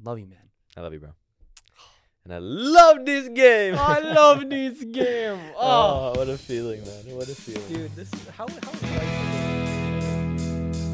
Love you, man. I love you, bro. And I love this game. I love this game. Oh, what a feeling, man. What a feeling. Dude, this is how is life?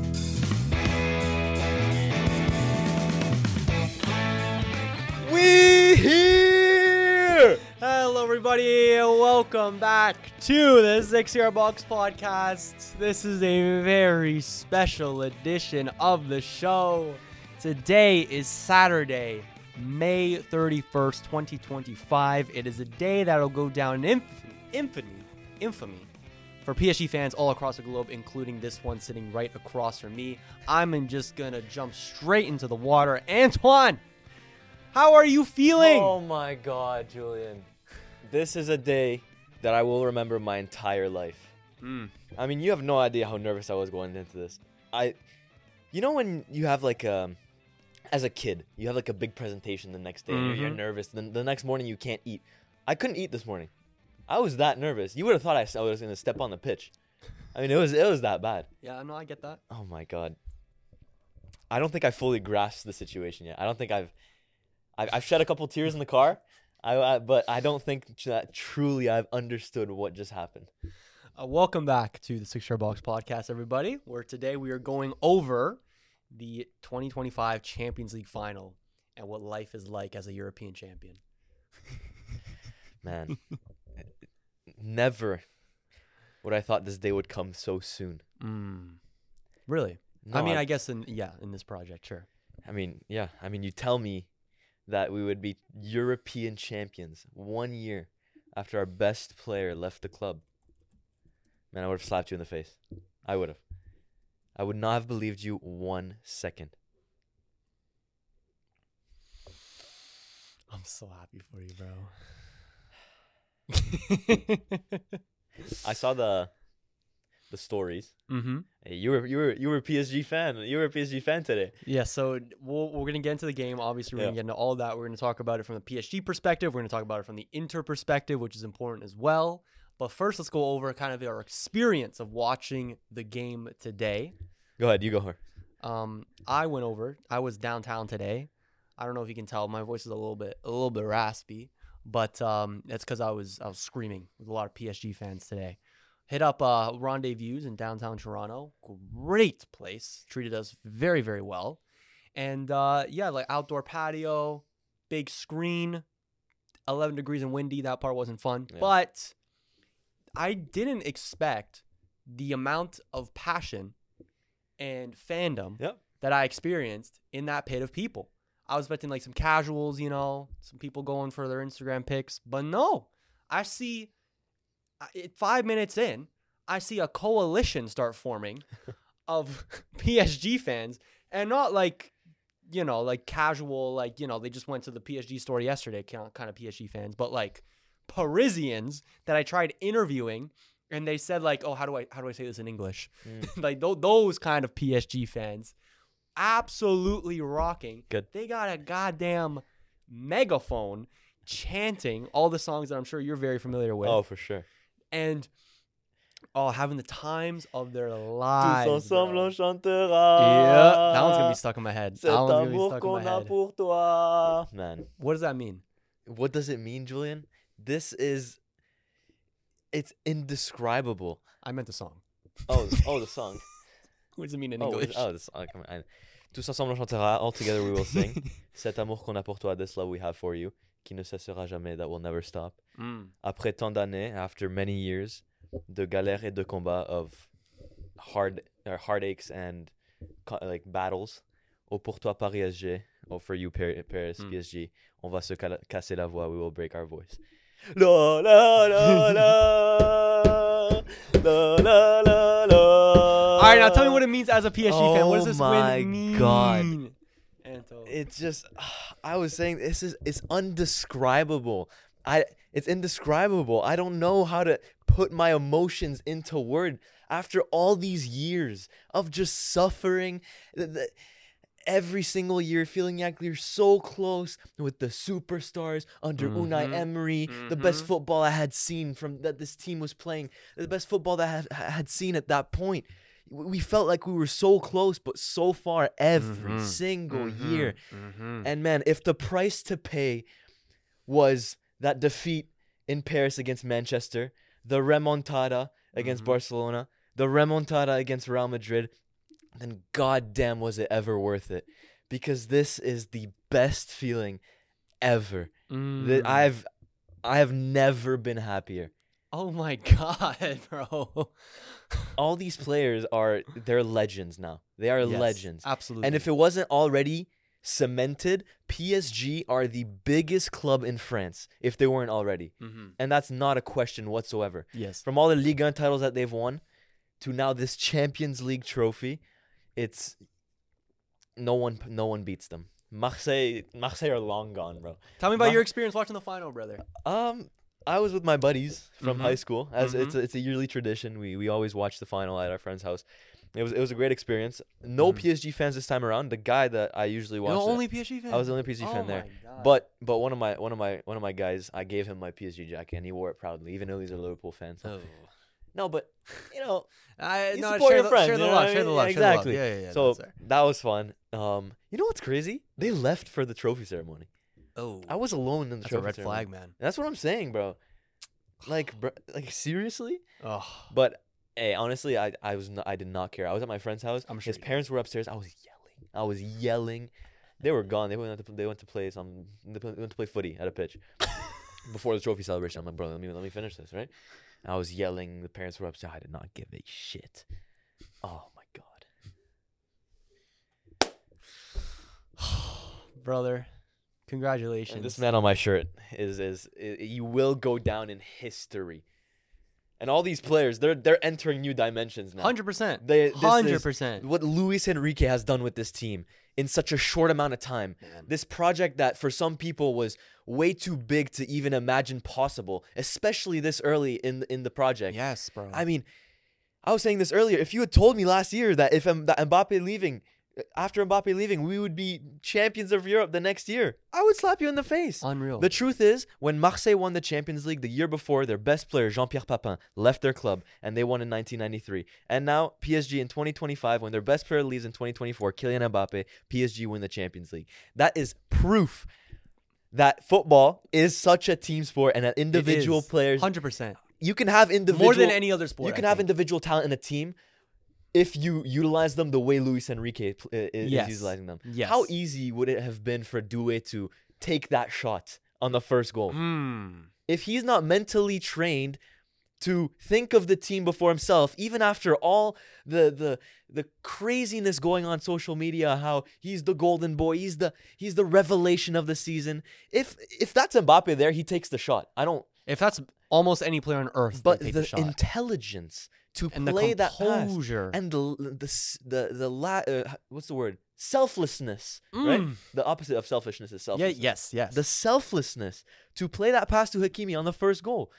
We here. Hello, everybody. Welcome back to the 6-Yard Box Podcast. This is a very special edition of the show. Today is Saturday, May 31st, 2025. It is a day that will go down in infamy for PSG fans all across the globe, including this one sitting right across from me. I'm just going to jump straight into the water. Antoine, how are you feeling? Oh my God, Julian. This is a day that I will remember my entire life. I mean, you have no idea how nervous I was going into this. You know when you have like as a kid, you have like a big presentation the next day and you're nervous. Then the next morning you can't eat. I couldn't eat this morning. I was that nervous. You would have thought I was going to step on the pitch. I mean, it was that bad. Yeah, no, I get that. Oh my God. I don't think I fully grasped the situation yet. I don't think I've shed a couple tears in the car, but I don't think that truly I've understood what just happened. Welcome back to the 6-Yard Box Podcast, everybody, where today we are going over the 2025 Champions League final and what life is like as a European champion. Man, never would I thought this day would come so soon. Really? No, I mean, I guess in this project, sure. I mean, yeah. I mean, you tell me that we would be European champions 1 year after our best player left the club. Man, I would have slapped you in the face. I would have. I would not have believed you 1 second. I'm so happy for you, bro. I saw the stories. Mm-hmm. Hey, you were a PSG fan. You were a PSG fan today. Yeah, so we're going to get into the game. Obviously, we're going to get into all of that. We're going to talk about it from the PSG perspective. We're going to talk about it from the Inter perspective, which is important as well. But first, let's go over kind of our experience of watching the game today. Go ahead. You go here. I went over. I was downtown today. I don't know if you can tell. My voice is a little bit raspy, but that's because I was screaming with a lot of PSG fans today. Hit up Rendezvous in downtown Toronto. Great place. Treated us very, very well. And like outdoor patio, big screen, 11 degrees and windy. That part wasn't fun. Yeah. But I didn't expect the amount of passion and fandom that I experienced in that pit of people. I was expecting like some casuals, some people going for their Instagram pics. But no, I see 5 minutes in, I see a coalition start forming of PSG fans. And not like, like casual, like, they just went to the PSG store yesterday kind of PSG fans. But like Parisians that I tried interviewing, and they said like, oh, how do I say this in English? Like those kind of PSG fans, absolutely rocking. Good. They got a goddamn megaphone chanting all the songs that I'm sure you're very familiar with. Oh, for sure. And having the times of their lives. Tous ensemble on chantera. Yeah, that one's gonna be stuck in my head. Cet amour qu'on a pour toi. Man, what does that mean? What does it mean, Julian? It's indescribable. I meant the song. Oh, the song. What does it mean in English? The song. Tous ensemble on chantera. All together we will sing. Cet amour qu'on a pour toi, this love we have for you, qui ne cessera jamais, that will never stop. Après tant d'années, after many years, de galères et de combats, of heartaches and like battles. Oh pour toi Paris SG. Oh for you Paris PSG. On va se casser la voix. We will break our voice. La la la la la la la la. All right, now tell me what it means as a PSG fan. What does this win mean? Oh my God. Anto. It's just, I was saying it's undescribable. It's indescribable. I don't know how to put my emotions into word after all these years of just suffering. Every single year feeling like you're so close with the superstars under Unai Emery, the best football I had seen from that this team was playing, the best football that I had seen at that point. we felt like we were so close, but so far every single year. And man, if the price to pay was that defeat in Paris against Manchester, the remontada against Barcelona, the remontada against Real Madrid, then goddamn was it ever worth it? Because this is the best feeling ever. That I have never been happier. Oh my God, bro. All these players they're legends now. They are legends. Absolutely. And if it wasn't already cemented, PSG are the biggest club in France if they weren't already. And that's not a question whatsoever. Yes. From all the Ligue 1 titles that they've won to now this Champions League trophy, it's no one beats them. Marseille are long gone, bro. Tell me about your experience watching the final, brother. I was with my buddies from high school. It's a yearly tradition. We always watch the final at our friend's house. It was a great experience. No PSG fans this time around. The guy that I usually watch. Only PSG fan. I was the only PSG fan there. God. But one of my guys, I gave him my PSG jacket and he wore it proudly, even though he's a Liverpool fan. So. No, but you know, you support your friends. Share the love. Share the love. Exactly. Yeah. So that was fun. You know what's crazy? They left for the trophy ceremony. Oh, I was alone in the that's trophy a red ceremony. flag, man. That's what I'm saying, bro. Like seriously? Oh, But hey, honestly, I did not care. I was at my friend's house. I'm sure His parents were upstairs. I was yelling. They were gone. They went to play footy at a pitch before the trophy celebration. I'm like, bro, let me finish this, right? I was yelling. The parents were upstairs. I did not give a shit. Oh my God, brother, congratulations. and this man on my shirt is you will go down in history. And all these players, they're entering new dimensions now. 100%. 100%. What Luis Enrique has done with this team in such a short amount of time. Man. This project that for some people was way too big to even imagine possible, especially this early in the project. Yes, bro. I mean, I was saying this earlier. If you had told me last year that after Mbappe leaving, we would be champions of Europe the next year, I would slap you in the face. Unreal. The truth is, when Marseille won the Champions League the year before, their best player, Jean-Pierre Papin, left their club, and they won in 1993. And now, PSG in 2025, when their best player leaves in 2024, Kylian Mbappe, PSG win the Champions League. That is proof that football is such a team sport and that individual players... 100%. You can have individual... More than any other sport, You can have individual talent in a team if you utilize them the way Luis Enrique is utilizing them. Yes. How easy would it have been for Doué to take that shot on the first goal? If he's not mentally trained to think of the team before himself, even after all the craziness going on social media, how he's the golden boy, he's the revelation of the season. If that's Mbappe there, he takes the shot. If that's almost any player on earth, but take the shot. Intelligence to And play the that pass composure and what's the word? Selflessness, right? The opposite of selfishness is selflessness. Yes. The selflessness to play that pass to Hakimi on the first goal.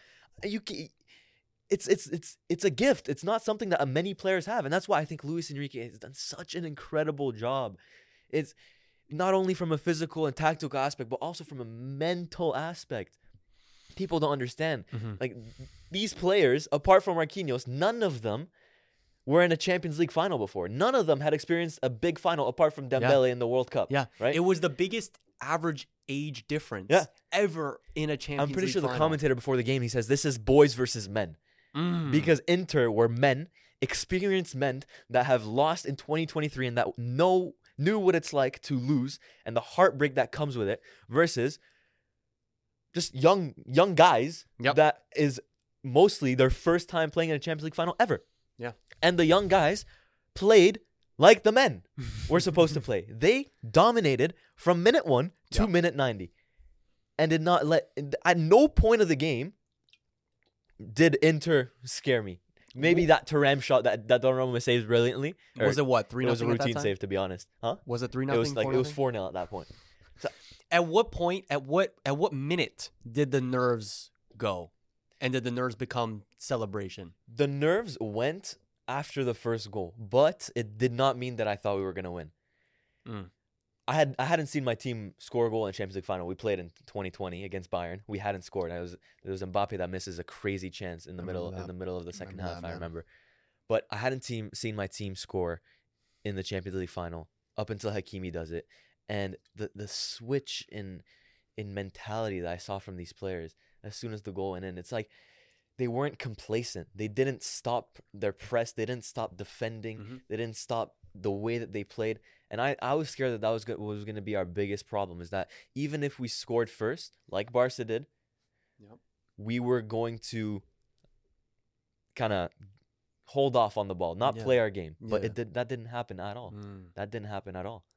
It's a gift. It's not something that many players have, and that's why I think Luis Enrique has done such an incredible job. It's not only from a physical and tactical aspect, but also from a mental aspect. People don't understand. Like these players, apart from Marquinhos, none of them were in a Champions League final before. None of them had experienced a big final apart from Dembele in the World Cup. Yeah, right. It was the biggest average age difference ever in a Champions League. I'm pretty sure final. the commentator before the game, he says this is boys versus men, because Inter were men, experienced men that have lost in 2023 and that knew what it's like to lose and the heartbreak that comes with it, versus just young guys that is mostly their first time playing in a Champions League final ever. Yeah. And the young guys played like the men were supposed to play. They dominated from minute 1 to minute 90 and did not at no point of the game did Inter scare me. Maybe that Thuram shot that Donnarumma saved brilliantly. Was it what, 3-0? It was a routine save, to be honest. Huh? Was it 3-0? It was 4-0 at that point. So, at what point, at what minute did the nerves go? And did the nerves become celebration? The nerves went after the first goal, but it did not mean that I thought we were going to win. I hadn't seen my team score a goal in Champions League final. We played in 2020 against Bayern. We hadn't scored. There was Mbappe that misses a crazy chance in the middle of the second half. I remember, but I hadn't seen my team score in the Champions League final up until Hakimi does it. And the switch in mentality that I saw from these players as soon as the goal went in, it's like they weren't complacent. They didn't stop their press. They didn't stop defending. They didn't stop the way that they played. And I was scared that was going to be our biggest problem, is that even if we scored first, like Barca did, we were going to kind of hold off on the ball, not play our game. But that didn't happen at all. That didn't happen at all.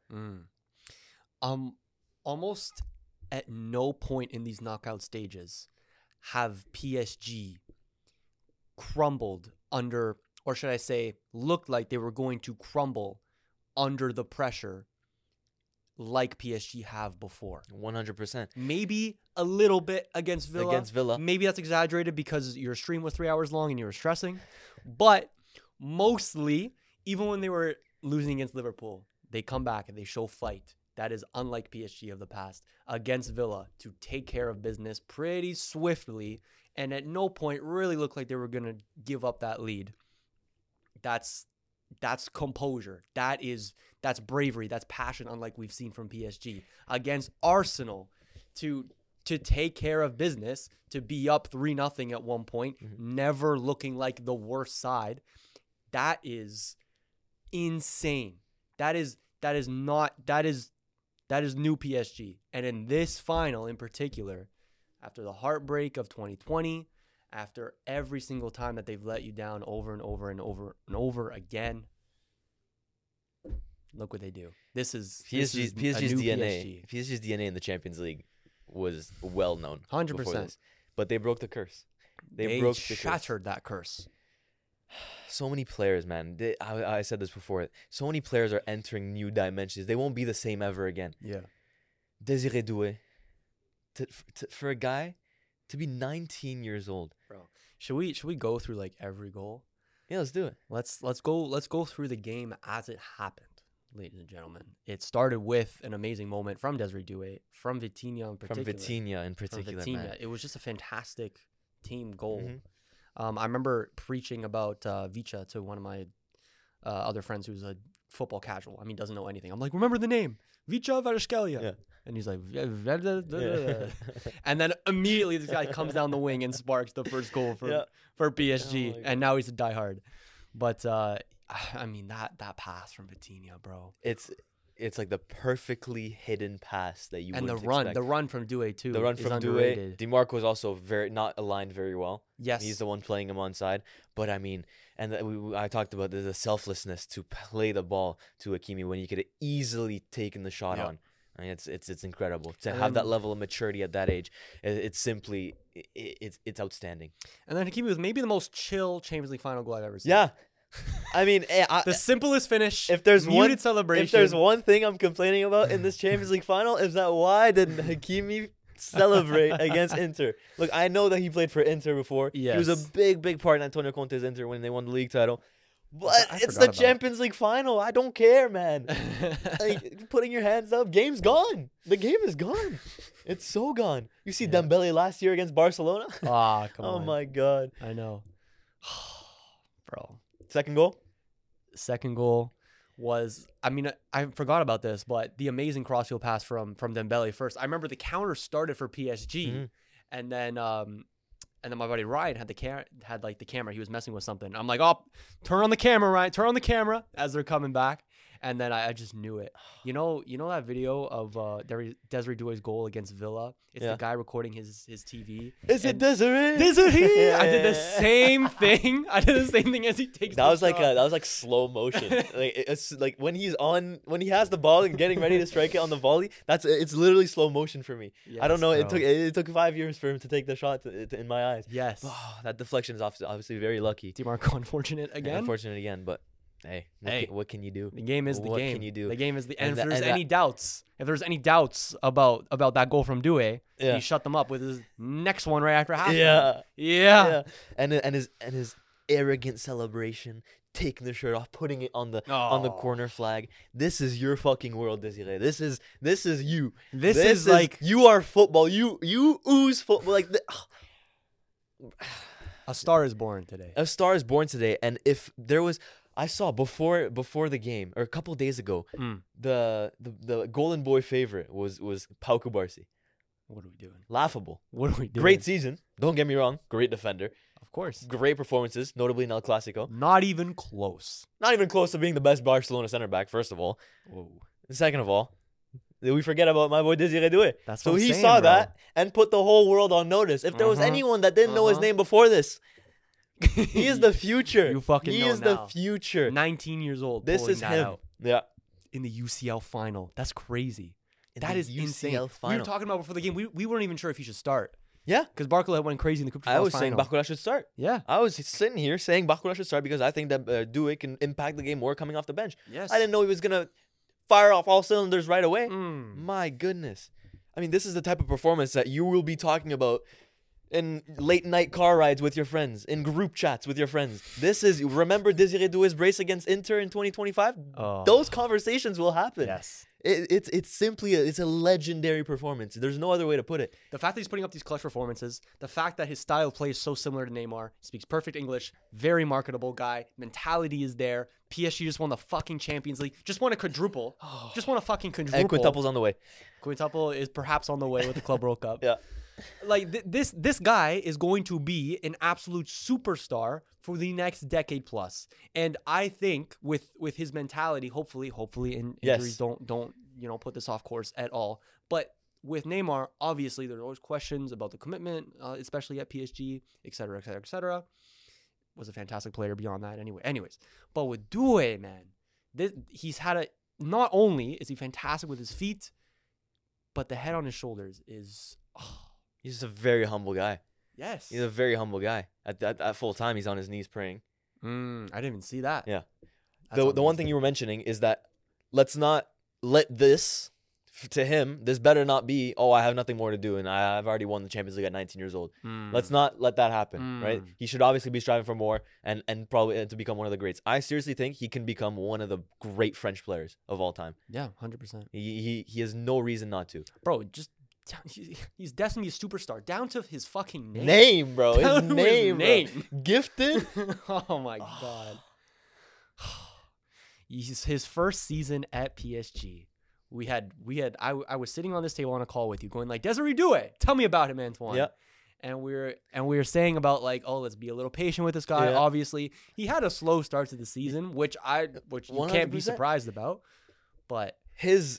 Almost at no point in these knockout stages have PSG crumbled under, or should I say, looked like they were going to crumble under the pressure like PSG have before. 100%. Maybe a little bit against Villa. Maybe that's exaggerated because your stream was 3 hours long and you were stressing. But mostly, even when they were losing against Liverpool, they come back and they show fight. That is unlike PSG of the past. Against Villa, to take care of business pretty swiftly, and at no point really looked like they were going to give up that lead. That's composure. That's bravery. That's passion, unlike we've seen from PSG. Against Arsenal, to take care of business, to be up 3-0 at one point, never looking like the worst side. That is insane. That is new PSG. And in this final in particular, after the heartbreak of 2020, after every single time that they've let you down over and over and over and over again, look what they do. This is PSG's DNA. PSG's DNA in the Champions League was well known. 100%. But they broke the curse. They shattered that curse. So many players, man. I said this before. So many players are entering new dimensions. They won't be the same ever again. Yeah. Désiré Doué. For a guy to be 19 years old. Bro, should we go through like every goal? Yeah, let's do it. Let's go through the game as it happened, ladies and gentlemen. It started with an amazing moment from Désiré Doué, from Vitinha in particular. Man. It was just a fantastic team goal. I remember preaching about Vicha to one of my other friends who's a football casual. I mean, doesn't know anything. I'm like, remember the name, Vicha Kvaratskhelia. Yeah. And he's like, and then immediately this guy comes down the wing and sparks the first goal for PSG. And now he's a diehard. But I mean, that pass from Vitinha, bro. It's like the perfectly hidden pass that you wouldn't expect. The run from Doué too. The run from Doué. DiMarco is also not aligned very well. Yes, he's the one playing him onside. But I mean, and I talked about the selflessness to play the ball to Hakimi when he could have easily taken the shot on. I mean, it's incredible to have that level of maturity at that age. It's simply it's outstanding. And then Hakimi was maybe the most chill Champions League final goal I've ever seen. Yeah. I mean, the simplest finish. If there's celebration. If there's one thing I'm complaining about in this Champions League final, is that why didn't Hakimi celebrate against Inter? Look, I know that he played for Inter before. Yes. He was a big part in Antonio Conte's Inter when they won the league title. But it's the Champions League final. I don't care, man. Like, putting your hands up, game's gone. The game is gone. It's so gone. You see Dembele last year against Barcelona? Come on. Oh my God. I know. Bro. Second goal was, I mean, I forgot about this, but the amazing cross-field pass from Dembele first. I remember the counter started for PSG, and then my buddy Ryan had the camera. He was messing with something. I'm like, oh, turn on the camera, Ryan. Turn on the camera as they're coming back. And then I just knew it. You know that video of Désiré Doué's goal against Villa? It's the guy recording his TV. Is it Désiré? Désiré! I did the same thing. As he takes that was like slow motion. It's like when he has the ball and getting ready to strike it on the volley, it's literally slow motion for me. Yes, I don't know. Bro. It took 5 years for him to take the shot in my eyes. Yes. Oh, that deflection is obviously very lucky. DiMarco unfortunate again. But hey, what can you do? The game is the game. What can you do? The game is the. And if there's any doubts about that goal from Doué, he shut them up with his next one right after halftime. Yeah. And his arrogant celebration, taking the shirt off, putting it on the corner flag. This is your fucking world, Désiré. This is you. This is like you are football. You ooze football like. A star is born today. A star is born today, and if there was, I saw before the game or a couple days ago, the Golden Boy favorite was Pau Cubarsí. What are we doing? Laughable. What are we doing? Great season. Don't get me wrong. Great defender. Of course. Great performances, notably in El Clasico. Not even close. Not even close to being the best Barcelona center back. First of all. Whoa. Second of all, did we forget about my boy Désiré Doué? That's so what I'm he saying, saw bro. that and put the whole world on notice. If there was anyone that didn't know his name before this, he is the future. You fucking he know is now. the future. 19 years old. This is him. Out Yeah. in the UCL final. That's crazy. That the is UCL insane. final. We were talking about before the game. We weren't even sure if he should start Yeah. because Barcola went crazy in the Coupe de France I was final. saying Barcola should start. Yeah. I was sitting here saying Barcola should start because I think that Doué can impact the game more coming off the bench. Yes. I didn't know he was going to fire off all cylinders right away. Mm. My goodness. I mean, this is the type of performance that you will be talking about in late night car rides with your friends, in group chats with your friends. This is, remember Désiré Doué's brace against Inter in 2025? Oh. Those conversations will happen. Yes. It's simply it's a legendary performance. There's no other way to put it. The fact that he's putting up these clutch performances, the fact that his style of play is so similar to Neymar, speaks perfect English, very marketable guy, mentality is there. PSG just won the fucking Champions League, just won a quadruple, just won a fucking quadruple. And quintuple's on the way. Quintuple is perhaps on the way with the Club World Cup. Yeah. Like this guy is going to be an absolute superstar for the next decade plus. And I think with his mentality, hopefully injuries Yes. don't put this off course at all. But with Neymar, obviously there's always questions about the commitment, especially at PSG, et cetera, et cetera, et cetera. Was a fantastic player beyond that anyways. But with Doué, man, he's had not only is he fantastic with his feet, but the head on his shoulders is He's just a very humble guy. yes. He's a very humble guy. At full time, he's on his knees praying. I didn't even see that. Yeah. That's The one thing you were mentioning is that let's not let this, to him, this better not be, oh, I have nothing more to do and I've already won the Champions League at 19 years old. Let's not let that happen, right? He should obviously be striving for more and probably to become one of the greats. I seriously think he can become one of the great French players of all time. Yeah, 100%. He has no reason not to. Bro, just he's destined to be a superstar down to his fucking name. Name, bro. His Down to name. name. Bro. Gifted. Oh my god. His first season at PSG. I was sitting on this table on a call with you going like, Désiré Doué, tell me about him, Antoine. Yeah. And we were saying about like, oh, let's be a little patient with this guy. Yeah. Obviously, he had a slow start to the season, which you can't be 100%. surprised about. But His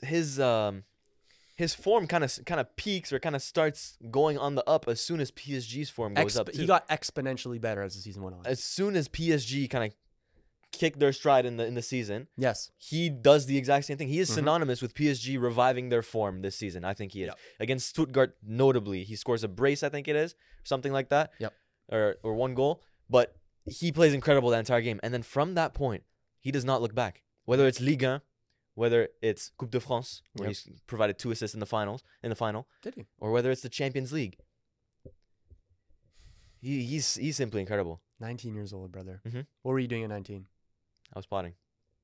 form kind of peaks or kind of starts going on the up as soon as PSG's form goes up too. he got exponentially better as the season went on. As soon as PSG kind of kicked their stride in the season, Yes. he does the exact same thing. He is synonymous with PSG reviving their form this season. I think he is. Yep. Against Stuttgart, notably, he scores a brace, I think it is, something like that. Yep. Or one goal. But he plays incredible the entire game. And then from that point, he does not look back. Whether it's Ligue 1, whether it's Coupe de France, where he's provided 2 assists in the final, Did he? or whether it's the Champions League. He's simply incredible. 19 years old, brother. Mhm. What were you doing at 19? I was spotting.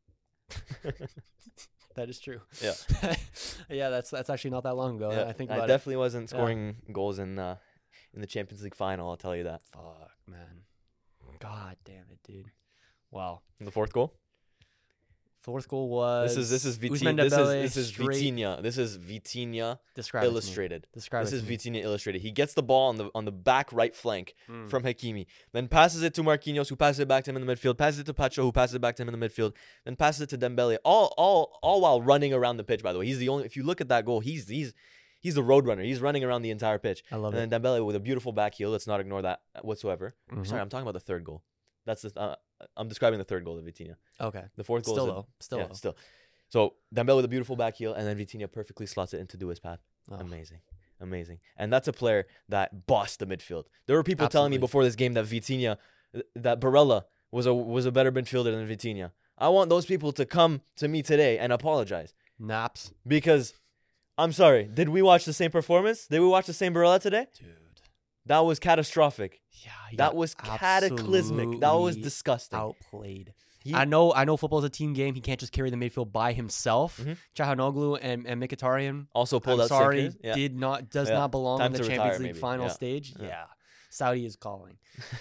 That is true. Yeah. Yeah, that's actually not that long ago. Yeah, I think I about definitely wasn't Yeah. scoring goals in the Champions League final. I'll tell you that. Fuck, man. God damn it, dude. Wow. And the fourth goal. Fourth goal was This is Ousmane Vitinha. Dembele This is straight- Vitinha. This is Vitinha Describe it to me. illustrated. Describe This it is to me. Vitinha illustrated. He gets the ball on the back right flank Mm. from Hakimi, then passes it to Marquinhos, who passes it back to him in the midfield. Passes it to Pacho, who passes it back to him in the midfield. Then passes it to Dembele. All while running around the pitch. By the way, he's the only. If you look at that goal, he's the road runner. He's running around the entire pitch. I love it. And then Dembele with a beautiful back heel. Let's not ignore that whatsoever. Mhm. Sorry, I'm talking about the third goal. That's I'm describing the third goal of Vitinha. Okay. The fourth goal Still is low. Still yeah, low. still. So Dembele with a beautiful back heel, and then Vitinha perfectly slots it into Doué's path. Oh. Amazing. And that's a player that bossed the midfield. There were people telling me Absolutely. before this game that that Barella was a better midfielder than Vitinha. I want those people to come to me today and apologize Naps. because I'm sorry. Did we watch the same performance? Did we watch the same Barella today? Dude. That was catastrophic. Yeah. he That got was cataclysmic. That was absolutely disgusting. Outplayed. He- I know football's a team game. He can't just carry the midfield by himself. Mhm. Chahanoglu and Mkhitaryan, Also pulled I'm out sorry, sinkers. Yeah. does Yeah. not belong Time in the to Champions retire, League maybe. final Yeah. stage. Yeah. Yeah. Saudi is calling.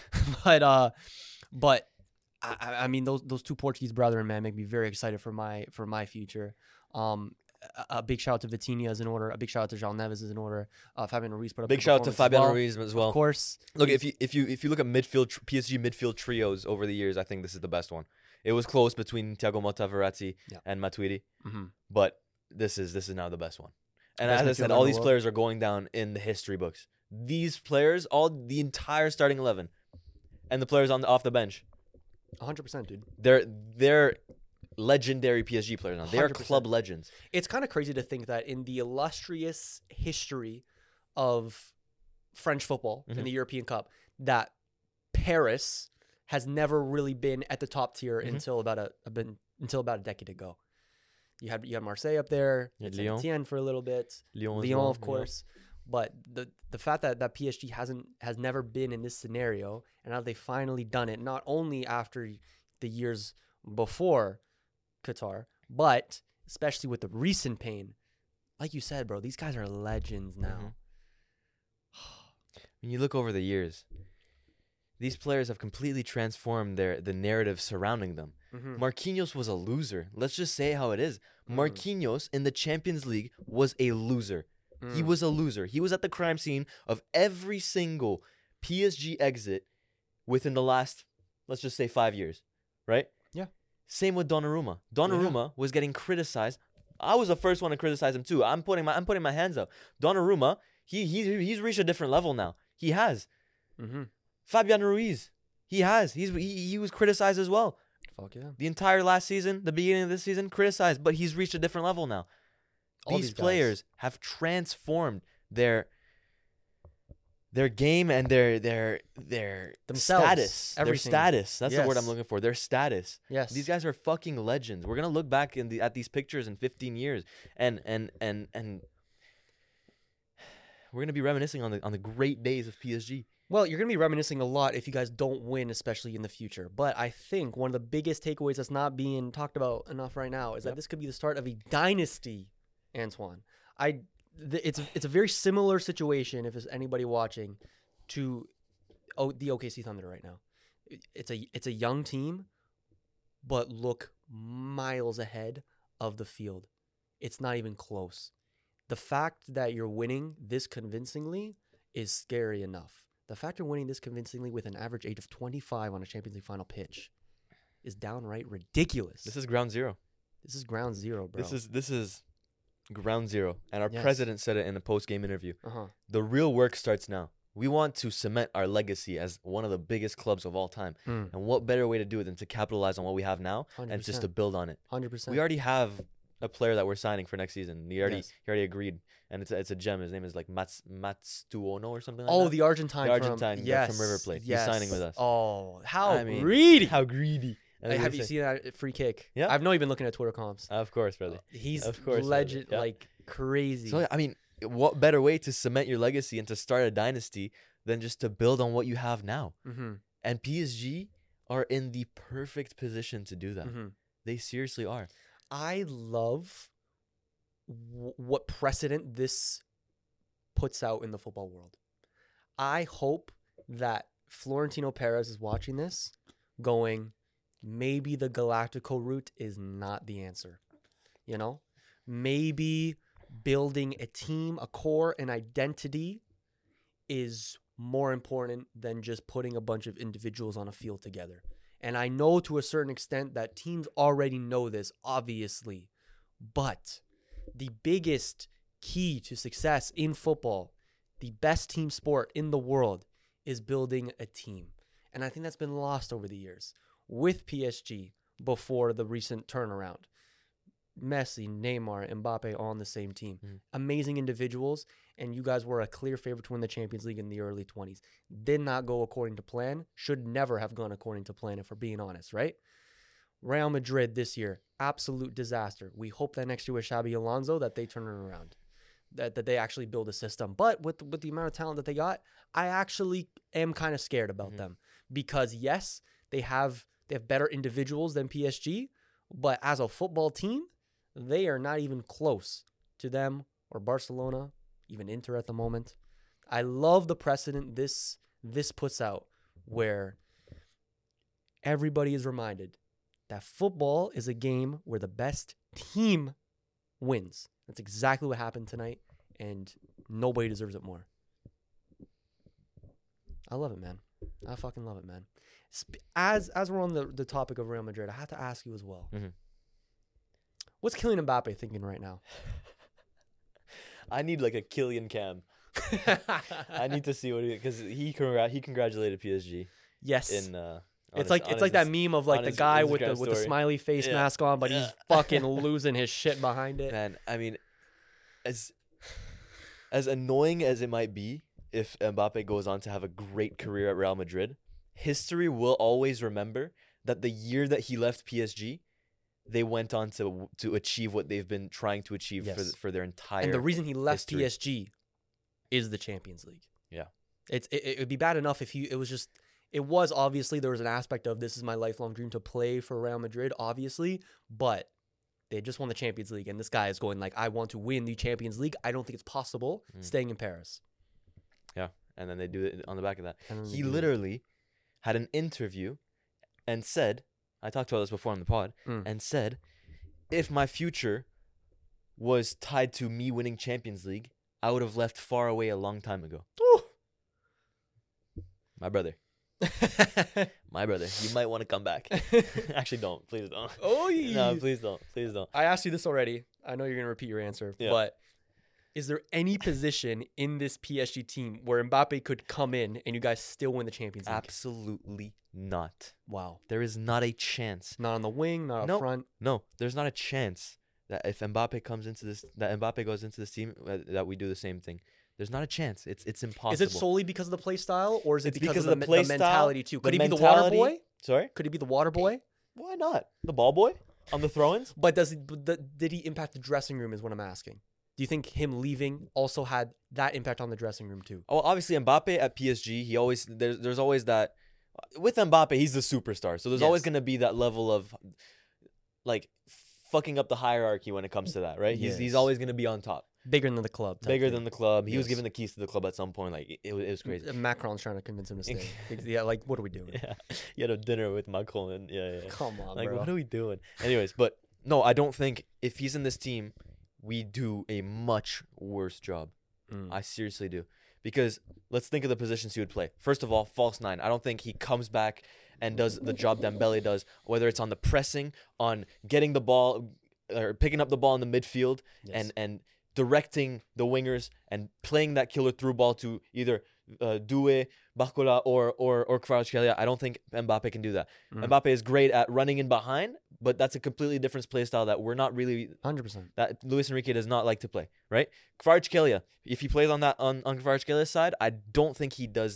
But I mean, those two Portuguese brethren, man, make me very excited for my future. A big shout out to Vitinha is in order. A big shout out to João Neves is in order. Fabian Ruiz put up Big a shout out to performance Fabian Ruiz as well. Of course. Look, if you look at PSG midfield trios over the years, I think this is the best one. It was close between Thiago Motta, Verratti, and Matuidi, but this is now the best one. And as I said, all these players are going down in the history books. These players, the entire starting 11, and the players off the bench. 100%, dude. They're legendary PSG players now. They are 100%. Club legends. It's kind of crazy to think that in the illustrious history of French football in the European Cup, that Paris has never really been at the top tier until about a decade ago. You had Marseille up there, Lyon, Etienne for a little bit, Lyon of course. Yeah. But the fact that PSG has never been in this scenario, and now they finally done it, not only after the years before Qatar, but especially with the recent pain. Like you said, bro, these guys are legends now. When you look over the years, these players have completely transformed the narrative surrounding them. Marquinhos was a loser. Let's just say how it is. Marquinhos in the Champions League was a loser. He was a loser. He was at the crime scene of every single PSG exit within the last, let's just say, 5 years, right? Yeah. Same with Donnarumma. Donnarumma was getting criticized. I was the first one to criticize him too. I'm putting my hands up. Donnarumma, he's reached a different level now. He has. Fabian Ruiz, he has. He was criticized as well. Fuck yeah. The entire last season, the beginning of this season, criticized, but he's reached a different level now. These players have transformed their game and their status. Everything. Their status. That's the word I'm looking for. Their status. Yes. These guys are fucking legends. We're gonna look back at these pictures in 15 years, and we're gonna be reminiscing on the great days of PSG. Well, you're going to be reminiscing a lot if you guys don't win, especially in the future. But I think one of the biggest takeaways that's not being talked about enough right now is that this could be the start of a dynasty, Antoine. It's a very similar situation, if there's anybody watching, to the OKC Thunder right now. It's a young team, but look miles ahead of the field. It's not even close. The fact that you're winning this convincingly is scary enough. The fact you're winning this convincingly with an average age of 25 on a Champions League final pitch is downright ridiculous. This is ground zero. This is ground zero, bro. This is ground zero. And our president said it in a post-game interview. The real work starts now. We want to cement our legacy as one of the biggest clubs of all time. And what better way to do it than to capitalize on what we have now 100%. And just to build on it. 100%. We already have a player that we're signing for next season. He already agreed. And it's a gem. His name is like Matsuono or something like that. Oh, the Argentine from River Plate. He's signing with us. Oh, greedy. How greedy. Have you seen that free kick? Yeah. I've not even been looking at Twitter comps. Of course, brother. He's legend, like crazy. So, I mean, what better way to cement your legacy and to start a dynasty than just to build on what you have now? And PSG are in the perfect position to do that. They seriously are. I love what precedent this puts out in the football world. I hope that Florentino Perez is watching this going, maybe the Galactico route is not the answer. You know? Maybe building a team, a core, an identity is more important than just putting a bunch of individuals on a field together. And I know to a certain extent that teams already know this, obviously. But the biggest key to success in football, the best team sport in the world, is building a team. And I think that's been lost over the years with PSG before the recent turnaround. Messi, Neymar, Mbappe all on the same team. Amazing individuals, and you guys were a clear favorite to win the Champions League in the early 20s. Did not go according to plan. Should never have gone according to plan, if we're being honest, right? Real Madrid this year, absolute disaster. We hope that next year with Xabi Alonso that they turn it around, that they actually build a system. But with the amount of talent that they got, I actually am kind of scared about them because yes, they have better individuals than PSG, but as a football team, they are not even close to them or Barcelona, even Inter at the moment. I love the precedent this this puts out where everybody is reminded that football is a game where the best team wins. That's exactly what happened tonight, and nobody deserves it more. I love it, man. I fucking love it, man. As we're on the topic of Real Madrid, I have to ask you as well. Mm-hmm. What's Kylian Mbappe thinking right now? I need like a Kylian cam. I need to see what because he congratulated PSG. Yes. It's like that meme of like the guy with the smiley face mask on, but he's fucking losing his shit behind it. Man, I mean, as annoying as it might be, if Mbappe goes on to have a great career at Real Madrid, history will always remember that the year that he left PSG, they went on to achieve what they've been trying to achieve for their entire. And the reason he left history. PSG is the Champions League. Yeah, it would be bad enough if it was obviously there was an aspect of this is my lifelong dream to play for Real Madrid, obviously, but they just won the Champions League, and this guy is going like, I want to win the Champions League. I don't think it's possible staying in Paris. Yeah, and then they do it on the back of that. He literally had an interview and said, I talked about this before on the pod, and said, if my future was tied to me winning Champions League, I would have left far away a long time ago. Ooh. My brother. My brother. You might want to come back. Actually, don't. Please don't. Oh, no, please don't. Please don't. I asked you this already. I know you're going to repeat your answer, but is there any position in this PSG team where Mbappe could come in and you guys still win the Champions League? Absolutely not. Wow. There is not a chance. Not on the wing, not up front. No, there's not a chance that if Mbappe goes into this team, that we do the same thing. There's not a chance. It's impossible. Is it solely because of the play style, or is it because of the play mentality too? Could he be the mentality? water boy? Sorry? Could he be the water boy? Why not? The ball boy on the throw-ins? But did he impact the dressing room is what I'm asking. Do you think him leaving also had that impact on the dressing room too? Oh, obviously Mbappe at PSG, there's always that with Mbappe, he's the superstar. So there's always going to be that level of like fucking up the hierarchy when it comes to that, right? He's always going to be on top. Bigger than the club. Bigger than the club. He was given the keys to the club at some point. Like it was crazy. Macron's trying to convince him to stay. Yeah, like what are we doing? Yeah, he had a dinner with Macron. And Come on, like, bro. what are we doing? Anyways, but no, I don't think if he's in this team, we do a much worse job. I seriously do. Because let's think of the positions he would play. First of all, false nine. I don't think he comes back and does the job Dembele does, whether it's on the pressing, on getting the ball, or picking up the ball in the midfield, and directing the wingers and playing that killer through ball to either Doué, Barcola, or Kvaratskhelia. I don't think Mbappe can do that. Mbappe is great at running in behind, but that's a completely different play style that we're not really 100%. That Luis Enrique does not like to play, right? Kvaratskhelia, if he plays on Kvaratskelia's side, I don't think he does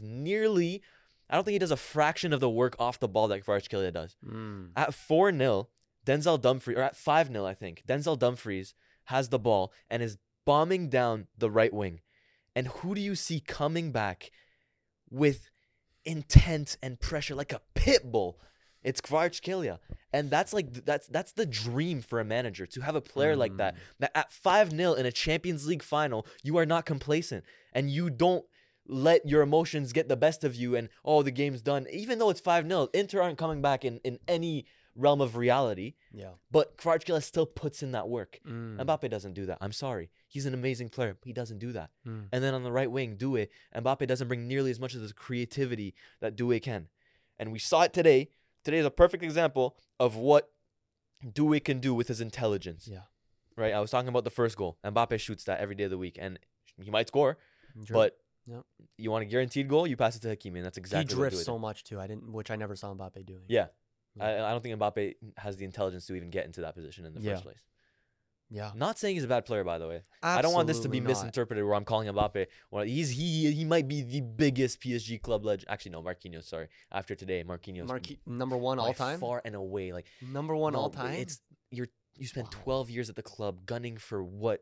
a fraction of the work off the ball that Kvaratskhelia does. At 4-0, Denzel Dumfries, or at 5-0, I think, Denzel Dumfries has the ball and is bombing down the right wing. And who do you see coming back with intent and pressure like a pit bull? It's Kvaratskhelia. And that's the dream for a manager, to have a player like that at 5-0 in a Champions League final, you are not complacent and you don't let your emotions get the best of you and the game's done. Even though it's 5-0, Inter aren't coming back in any realm of reality. Yeah. But Kvaratskhelia still puts in that work. Mbappe doesn't do that. I'm sorry. He's an amazing player, but he doesn't do that. And then on the right wing, Doué, Mbappe doesn't bring nearly as much of the creativity that Doué can. And we saw it today. Today is a perfect example of what Doué can do with his intelligence. Yeah. Right? I was talking about the first goal. Mbappe shoots that every day of the week, and he might score, but you want a guaranteed goal, you pass it to Hakimi, and that's exactly what Doué did. He drifts so much too. which I never saw Mbappe doing. Yeah. I don't think Mbappe has the intelligence to even get into that position in the first place. Yeah. Not saying he's a bad player, by the way. Absolutely I don't want this to be not. misinterpreted where I'm calling Mbappe. Well, he might be the biggest PSG club legend. Actually, no, Marquinhos. Sorry. After today, Marquinhos. Number one all time. Far and away, like number one all time. It's you spent 12 years at the club, gunning for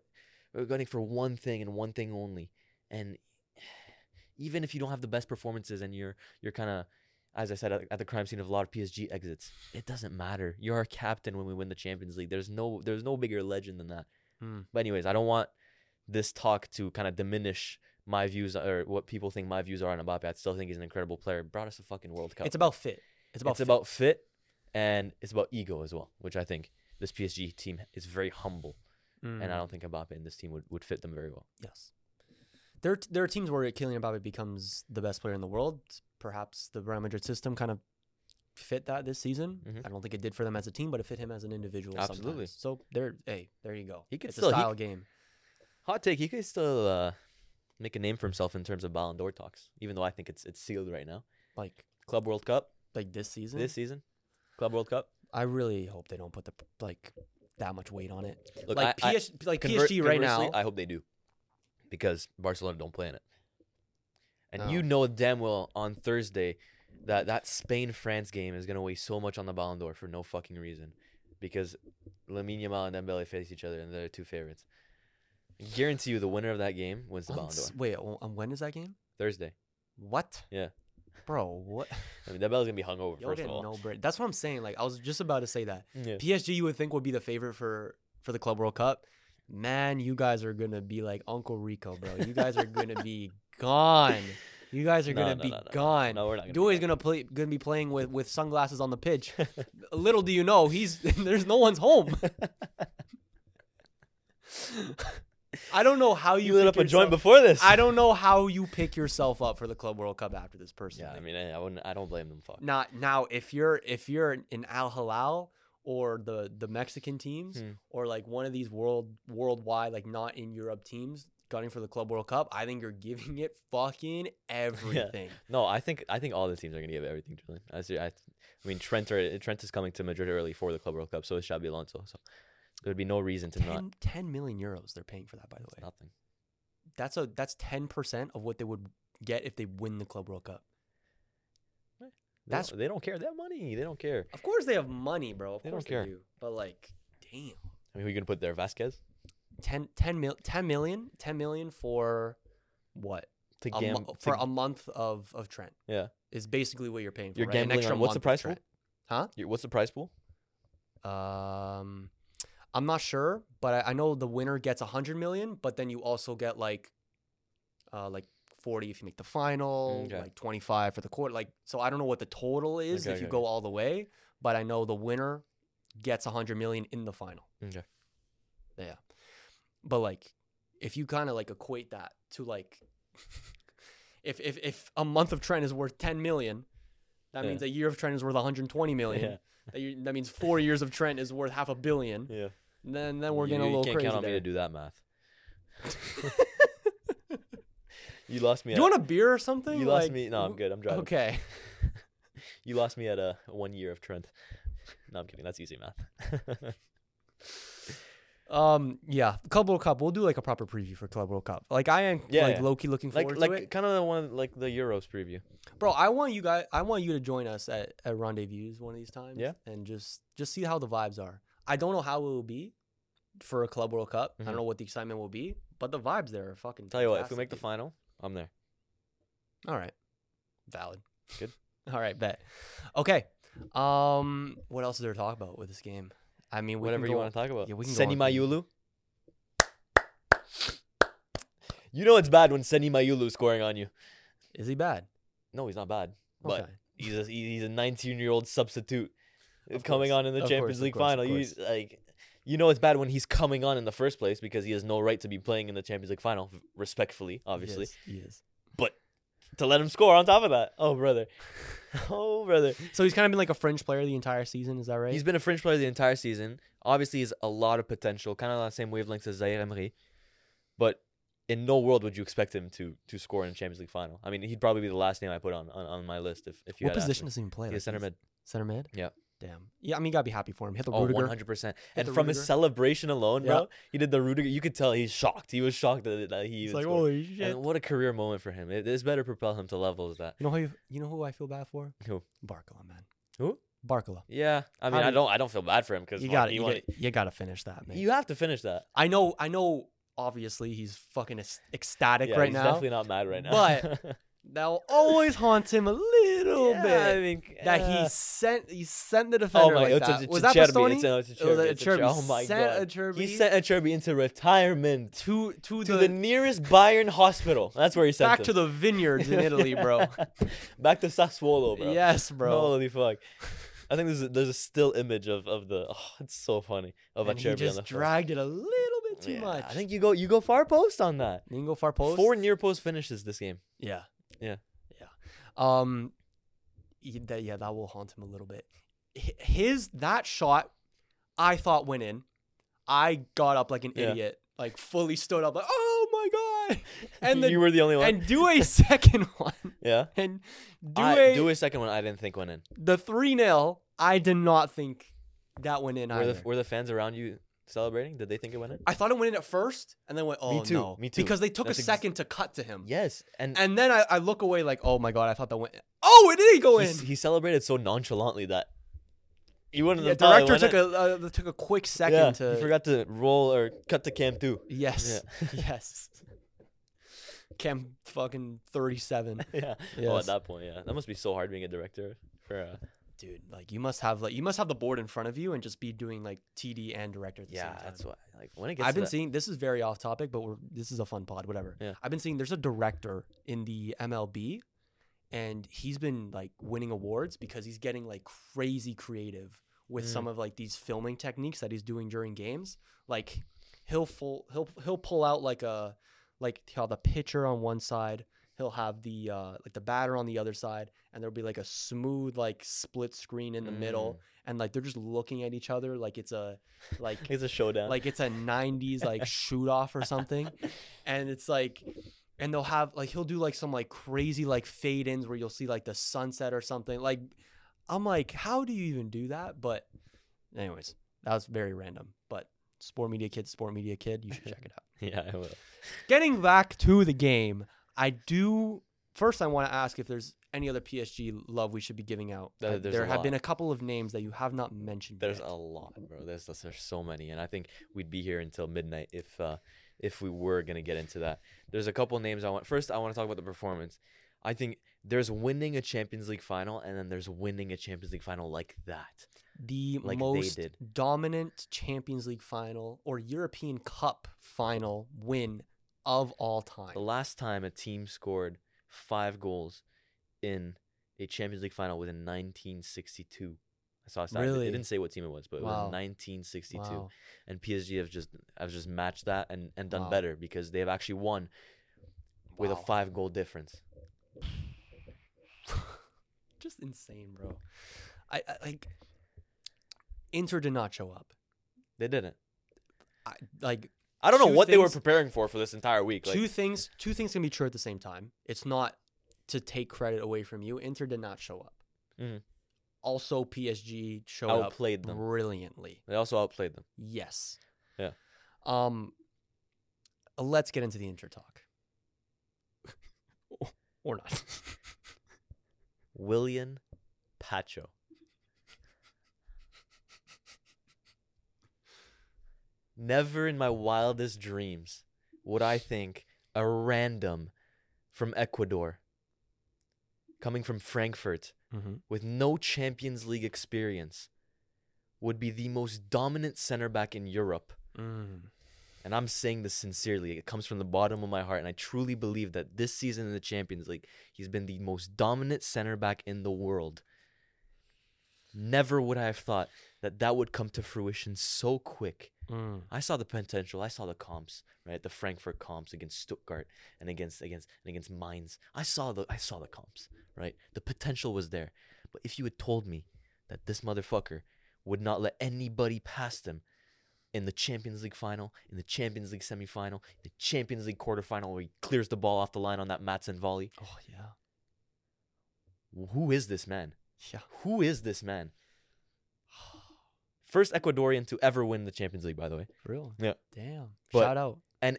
one thing and one thing only. And even if you don't have the best performances and you're kind of, as I said, at the crime scene of a lot of PSG exits, it doesn't matter. You're our captain when we win the Champions League. There's no bigger legend than that. But anyways, I don't want this talk to kind of diminish my views or what people think my views are on Mbappe, I still think he's an incredible player. Brought us a fucking World Cup. It's about fit. It's about fit, and it's about ego as well, which I think this PSG team is very humble, and I don't think Mbappe in this team would fit them very well. Yes. There are teams where Kylian Mbappe becomes the best player in the world. Perhaps the Real Madrid system kind of fit that this season. I don't think it did for them as a team, but it fit him as an individual. Absolutely. Sometimes. So there you go. It's a style game. Hot take: he could still make a name for himself in terms of Ballon d'Or talks, even though I think it's sealed right now. Like Club World Cup, like this season. Club World Cup. I really hope they don't put that much weight on it. Look, PSG right now. I hope they do, because Barcelona don't play in it, and No. you know damn well on Thursday that Spain-France game is gonna weigh so much on the Ballon d'Or for no fucking reason, because Lamine Yamal and Dembele face each other and they're two favorites. I guarantee you the winner of that game wins the Ballon d'Or. Wait, when is that game? Thursday. What? Yeah. Bro, what? I mean, Dembele's gonna be hungover You'll first get of all. no break. That's what I'm saying. Like I was just about to say that. Yeah. PSG you would think would be the favorite for the Club World Cup. Man, you guys are gonna be like Uncle Rico, bro. You guys are gonna be gone. You guys are gonna be gone. No, we're not. Dewey's gonna be playing with sunglasses on the pitch. Little do you know, there's no one's home. I don't know how you lit up a joint before this. I don't know how you pick yourself up for the Club World Cup after this person. Yeah, I mean, I don't blame them. Fuck. Now, if you're in Al Hilal or the Mexican teams or like one of these worldwide like not in Europe teams gunning for the Club World Cup, I think you're giving it fucking everything. Yeah. No, I think all the teams are gonna give everything, Julian. I mean, Trent is coming to Madrid early for the Club World Cup, so is Xabi Alonso. So there'd be no reason to 10 million euros they're paying for that, by the way. Nothing. That's 10% of what they would get if they win the Club World Cup. They don't care. They have money. They don't care. Of course they have money, bro. Of They course don't care. they do. But like, damn. I mean, who are you gonna put there? Vasquez 10 million for what? For a month of Trent. Yeah. Is basically what you're paying for. You're right? gambling An extra on what's the month price of pool? Trent. Huh? What's the prize pool? I'm not sure, but I know the winner gets 100 million, but then you also get like 40 if you make the final, like 25 for the quarter. Like, so I don't know what the total is if you go all the way, but I know the winner gets 100 million in the final. Okay. Yeah. But like, if you kind of like equate that to like, if a month of Trent is worth 10 million, that means a year of Trent is worth 120 million. Yeah. That means 4 years of Trent is worth $500 million. Yeah. And then we're getting a little crazy. You can't count on me to do that math. You lost me. Do you want a beer or something? You lost me. No, I'm good. I'm driving. Okay. You lost me at 1 year of Trent. No, I'm kidding. That's easy math. Yeah, Club World Cup. We'll do like a proper preview for Club World Cup. Like I am low-key looking forward to it. Kind of the one like the Euros preview. Bro, I want you to join us at Rendezvous one of these times. Yeah. And just see how the vibes are. I don't know how it will be for a Club World Cup. I don't know what the excitement will be, but the vibes there are fucking Tell you what, if we make the final, I'm there. All right. Valid. Good. All right, bet. Okay. What else is there to talk about with this game? I mean, whatever you want to talk about. Yeah, we can Seni Mayulu. You know it's bad when Seni Mayulu is scoring on you. Is he bad? No, he's not bad. Okay. But he's a 19-year-old substitute coming on in the Champions League final. You know it's bad when he's coming on in the first place because he has no right to be playing in the Champions League final, respectfully, obviously. He is. But to let him score on top of that, oh brother. Oh brother. So he's kind of been like a fringe player the entire season, is that right? He's been a fringe player the entire season. Obviously, he has a lot of potential, kind of on the same wavelength as Zaire Emery. But in no world would you expect him to score in a Champions League final. I mean, he'd probably be the last name I put on my list if you What had position does he even play? He's center mid. Center mid? Yeah. Damn. Yeah, I mean, you gotta be happy for him. Hit the Oh, Rudiger. 100%. Hit And the from his Rudiger. celebration alone, bro, he did the Rudiger. You could tell he's shocked. He was shocked that he He's even like, scored. holy shit. And what a career moment for him. This better propel him to levels that. You know who I feel bad for? Who? Barcola, man. Who? Barcola. Yeah. I mean, I don't feel bad for him because You gotta finish that, man. You have to finish that. I know. Obviously, he's fucking ecstatic right he's now. definitely not mad right now. But That'll always haunt him a little bit. I think That he sent the defender like that. Was that Bastoni? It's Acerbi. Oh my god. He sent Acerbi into retirement to the nearest Bayern hospital. That's where he sent him. Back to the vineyards in Italy, bro. Back to Sassuolo, bro. Yes, bro. Holy fuck. I think there's a still image of the. Oh, it's so funny of and Acerbi. He just dragged it a little bit too much. I think you go far post on that. You can go far post. 4 near post finishes this game. Yeah. Yeah. That will haunt him a little bit. That shot, I thought went in. I got up like an idiot, like fully stood up, like, oh my god! And you were the only one. And do a second one. Yeah. And do a second one. I didn't think went in. The 3-0. I did not think that went in either. Were the fans around you celebrating? Did they think it went in? I thought it went in at first, and then went, oh, Me too. no. Me too. Because they took a second to cut to him. Yes. And then I look away like, oh my god, I thought that went in. Oh, it did go in. He celebrated so nonchalantly that he wouldn't have thought director took a quick second to... He forgot to roll or cut to cam 2. Yes. Yeah. Yes. Cam fucking 37. Yeah. Yes. Oh, at that point, yeah. That must be so hard being a director for... Dude, like you must have the board in front of you and just be doing like TD and director at the same time. Yeah, that's why. Like when it gets I've been seeing, this is very off topic, but this is a fun pod, whatever. Yeah. I've been seeing there's a director in the MLB, and he's been like winning awards because he's getting like crazy creative with some of like these filming techniques that he's doing during games. Like he'll pull out like how the pitcher on one side, he'll have the like the batter on the other side, and there'll be like a smooth like split screen in the middle, and like they're just looking at each other like it's a showdown, like it's a 90s like shoot off or something. And it's like, and they'll have like, he'll do like some like crazy like fade ins where you'll see like the sunset or something. Like I'm like, how do you even do that? But anyways, that was very random. But Sport Media Kid, you should check it out. Yeah, I will. Getting back to the game, I want to ask if there's any other PSG love we should be giving out. There have been a couple of names that you have not mentioned. There's yet. a lot, bro. There's so many, and I think we'd be here until midnight if we were gonna get into that. There's a couple names I want. First, I want to talk about the performance. I think there's winning a Champions League final, and then there's winning a Champions League final like that. The most dominant Champions League final or European Cup final win of all time. The last time a team scored 5 goals in a Champions League final was in 1962. I saw a stat. Really? It didn't say what team it was, but it was in 1962. Wow. And PSG have just matched that and done better because they have actually won with a 5-goal difference. Just insane, bro. I like Inter did not show up. They didn't. I don't know what they were preparing for this entire week. Two things can be true at the same time. It's not to take credit away from you. Inter did not show up. Mm-hmm. Also, PSG outplayed them brilliantly. They also outplayed them. Yes. Yeah. Let's get into the Inter talk. Or not. Willian Pacho. Never in my wildest dreams would I think a random from Ecuador, coming from Frankfurt, with no Champions League experience, would be the most dominant center back in Europe. And I'm saying this sincerely. It comes from the bottom of my heart, and I truly believe that this season in the Champions League, he's been the most dominant center back in the world. Never would I have thought that would come to fruition so quick. I saw the potential. I saw the comps, right? The Frankfurt comps against Stuttgart and against Mainz. I saw the comps, right? The potential was there. But if you had told me that this motherfucker would not let anybody past him in the Champions League final, in the Champions League semifinal, in the Champions League quarterfinal where he clears the ball off the line on that Madsen volley. Oh, yeah. Who is this man? Yeah. Who is this man? First Ecuadorian to ever win the Champions League, by the way. Really? Yeah. Damn. Shout out. And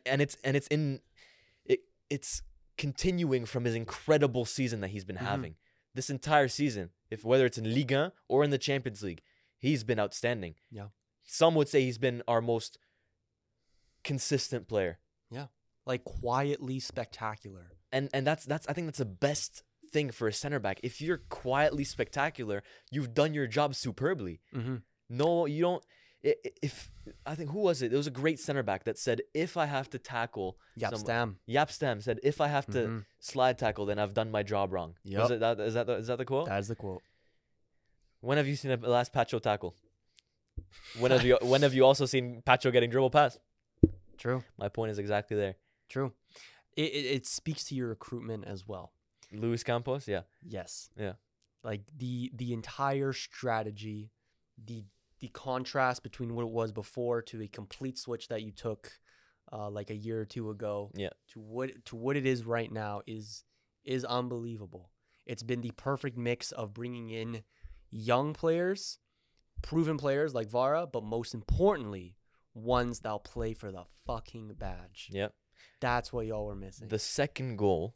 it's continuing from his incredible season that he's been having. This entire season, whether it's in Ligue 1 or in the Champions League, he's been outstanding. Yeah. Some would say he's been our most consistent player. Yeah. like quietly spectacular. And that's I think that's the best thing for a center back. If you're quietly spectacular, you've done your job superbly. Mm-hmm. No, you don't. If I think, who was it? There was a great center back that said, if I have to tackle Jaap Stam. Jaap Stam said, if I have to Mhm. slide tackle, then I've done my job wrong. Yep. Was it that? Is that the quote? That is the quote. When have you seen the last Pacho tackle? When have you also seen Pacho getting dribble pass? True. My point is exactly there. True. It speaks to your recruitment as well. Luis Campos, yeah. Yes. Yeah. Like the entire strategy, the contrast between what it was before to a complete switch that you took like a year or two ago. Yeah. To what it is right now is unbelievable. It's been the perfect mix of bringing in young players, proven players like Vara, but most importantly, ones that'll play for the fucking badge. Yeah. That's what y'all were missing. The second goal,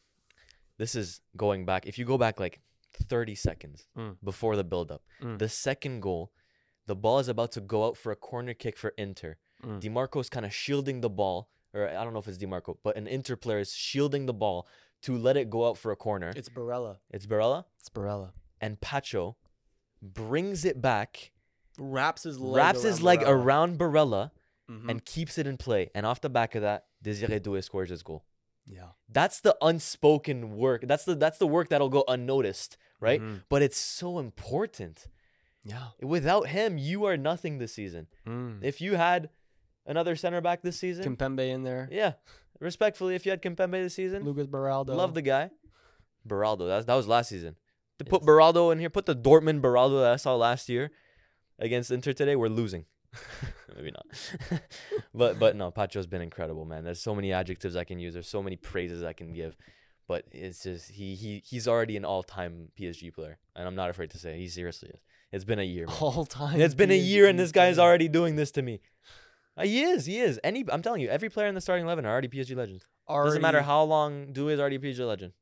this is going back. If you go back like 30 seconds before the build-up, the second goal, the ball is about to go out for a corner kick for Inter. DiMarco's kind of shielding the ball, or I don't know if it's DiMarco, but an Inter player is shielding the ball to let it go out for a corner. It's Barella. It's Barella? It's Barella. And Pacho brings it back, Wraps his leg around Barella, mm-hmm. and keeps it in play. And off the back of that, Desiree Doué scores his goal. Yeah. That's the unspoken work. That's the work that'll go unnoticed, right? Mm-hmm. But it's so important. Yeah. Without him, you are nothing this season. If you had another center back this season, Kimpembe in there. yeah, respectfully, if you had Kimpembe this season, Lucas Beraldo. love the guy. Beraldo, that was last season. To put Beraldo in here, put the Dortmund Beraldo that I saw last year against Inter today, we're losing. Maybe not. but no, Pacho's been incredible, man. There's so many adjectives I can use. There's so many praises I can give. But it's just he's already an all-time PSG player. And I'm not afraid to say it. He seriously is. It's been a year, man. All-time. It's been a PSG year and this guy's player. already doing this to me. He is. I'm telling you, every player in the starting 11 are already PSG legends. Doesn't matter how long Doué is already a PSG legend.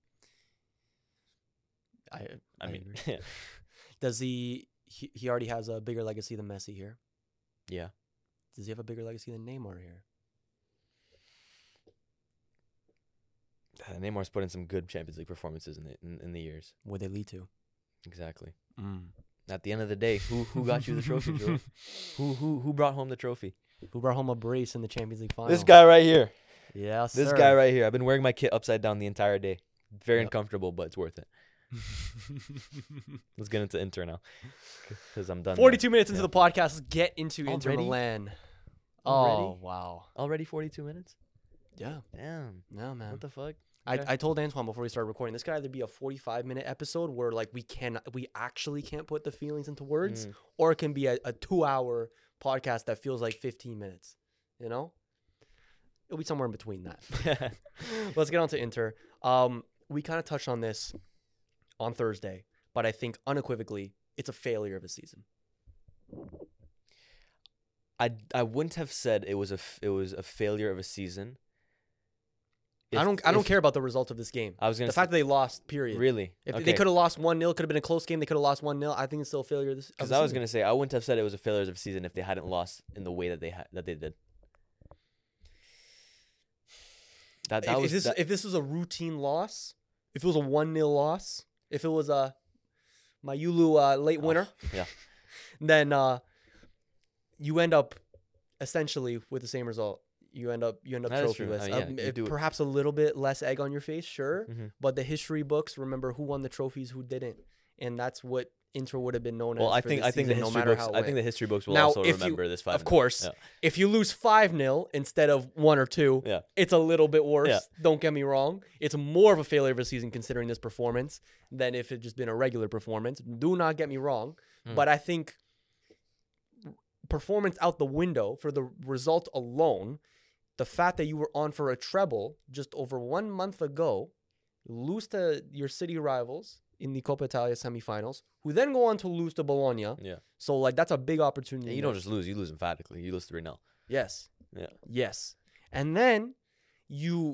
I mean, agree. Does he already has a bigger legacy than Messi here? Yeah. Does he have a bigger legacy than Neymar here? Neymar's put in some good Champions League performances in the years. What they lead to? Exactly. At the end of the day, who got you the trophy, Joe? Who brought home the trophy? Who brought home a brace in the Champions League final? This guy right here. Yeah, This guy right here. I've been wearing my kit upside down the entire day. Very uncomfortable, but it's worth it. Let's get into Inter now, because I'm done. 42 minutes into the podcast. Let's get into Inter Already? Milan. Already? Oh, wow. Already 42 minutes? Yeah. Damn. No, man. What the fuck? I told Antoine before we started recording, this could either be a 45-minute episode where like we actually can't put the feelings into words, or it can be a 2-hour podcast that feels like 15 minutes. You know, it'll be somewhere in between that. Let's get on to Inter. We kind of touched on this on Thursday, but I think unequivocally it's a failure of a season. I wouldn't have said it was a failure of a season. I don't care about the result of this game. I was gonna the fact that they lost. Period. Really? If Okay. they could have lost 1-0, could have been a close game. They could have lost 1-0. I think it's still a failure. Because I was gonna say I wouldn't have said it was a failure of a season if they hadn't lost in the way that they did. If this was a routine loss, if it was a 1-0 loss, if it was a Mayulu late winner, yeah, then you end up essentially with the same result. You end up That is true. trophyless. Perhaps a little bit less egg on your face, sure. Mm-hmm. But the history books remember who won the trophies, who didn't, and that's what Inter would have been known as. Well, I for think this the season, history books. I think the history books will Now, also if remember this 5. Of course, Yeah. if you lose 5-0 instead of 1 or 2, Yeah. it's a little bit worse. Yeah. Don't get me wrong. It's more of a failure of a season considering this performance than if it just been a regular performance. Do not get me wrong, but I think performance out the window for the result alone. The fact that you were on for a treble just over 1 month ago, lose to your city rivals in the Coppa Italia semifinals, who then go on to lose to Bologna. Yeah. So, like, that's a big opportunity. And you don't just lose; you lose emphatically. You lose 3-0. Yes. Yeah. Yes. And then you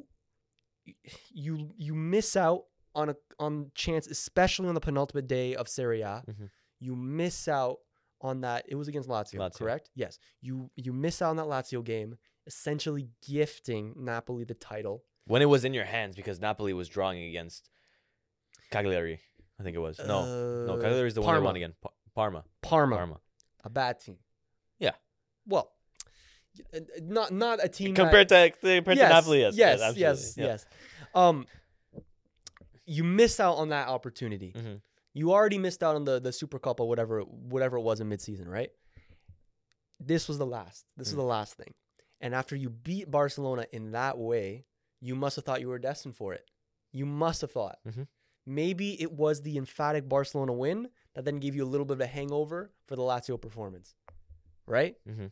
miss out on chance, especially on the penultimate day of Serie A. Mhm. You miss out on that. It was against Lazio, correct? Yes. You miss out on that Lazio game. essentially gifting Napoli the title. When it was in your hands, because Napoli was drawing against Cagliari, I think it was. No, Cagliari is the one they Parma. won again. Parma. Parma. A bad team. Yeah. Well, not a team Compared to Napoli, yes. Yes. Absolutely. Yeah. You missed out on that opportunity. Mhm. You already missed out on the Super Cup or whatever it was in midseason, right? This was the last. This is the last thing. And after you beat Barcelona in that way, you must have thought you were destined for it. You must have thought. Mhm. Maybe it was the emphatic Barcelona win that then gave you a little bit of a hangover for the Lazio performance, right? Mhm.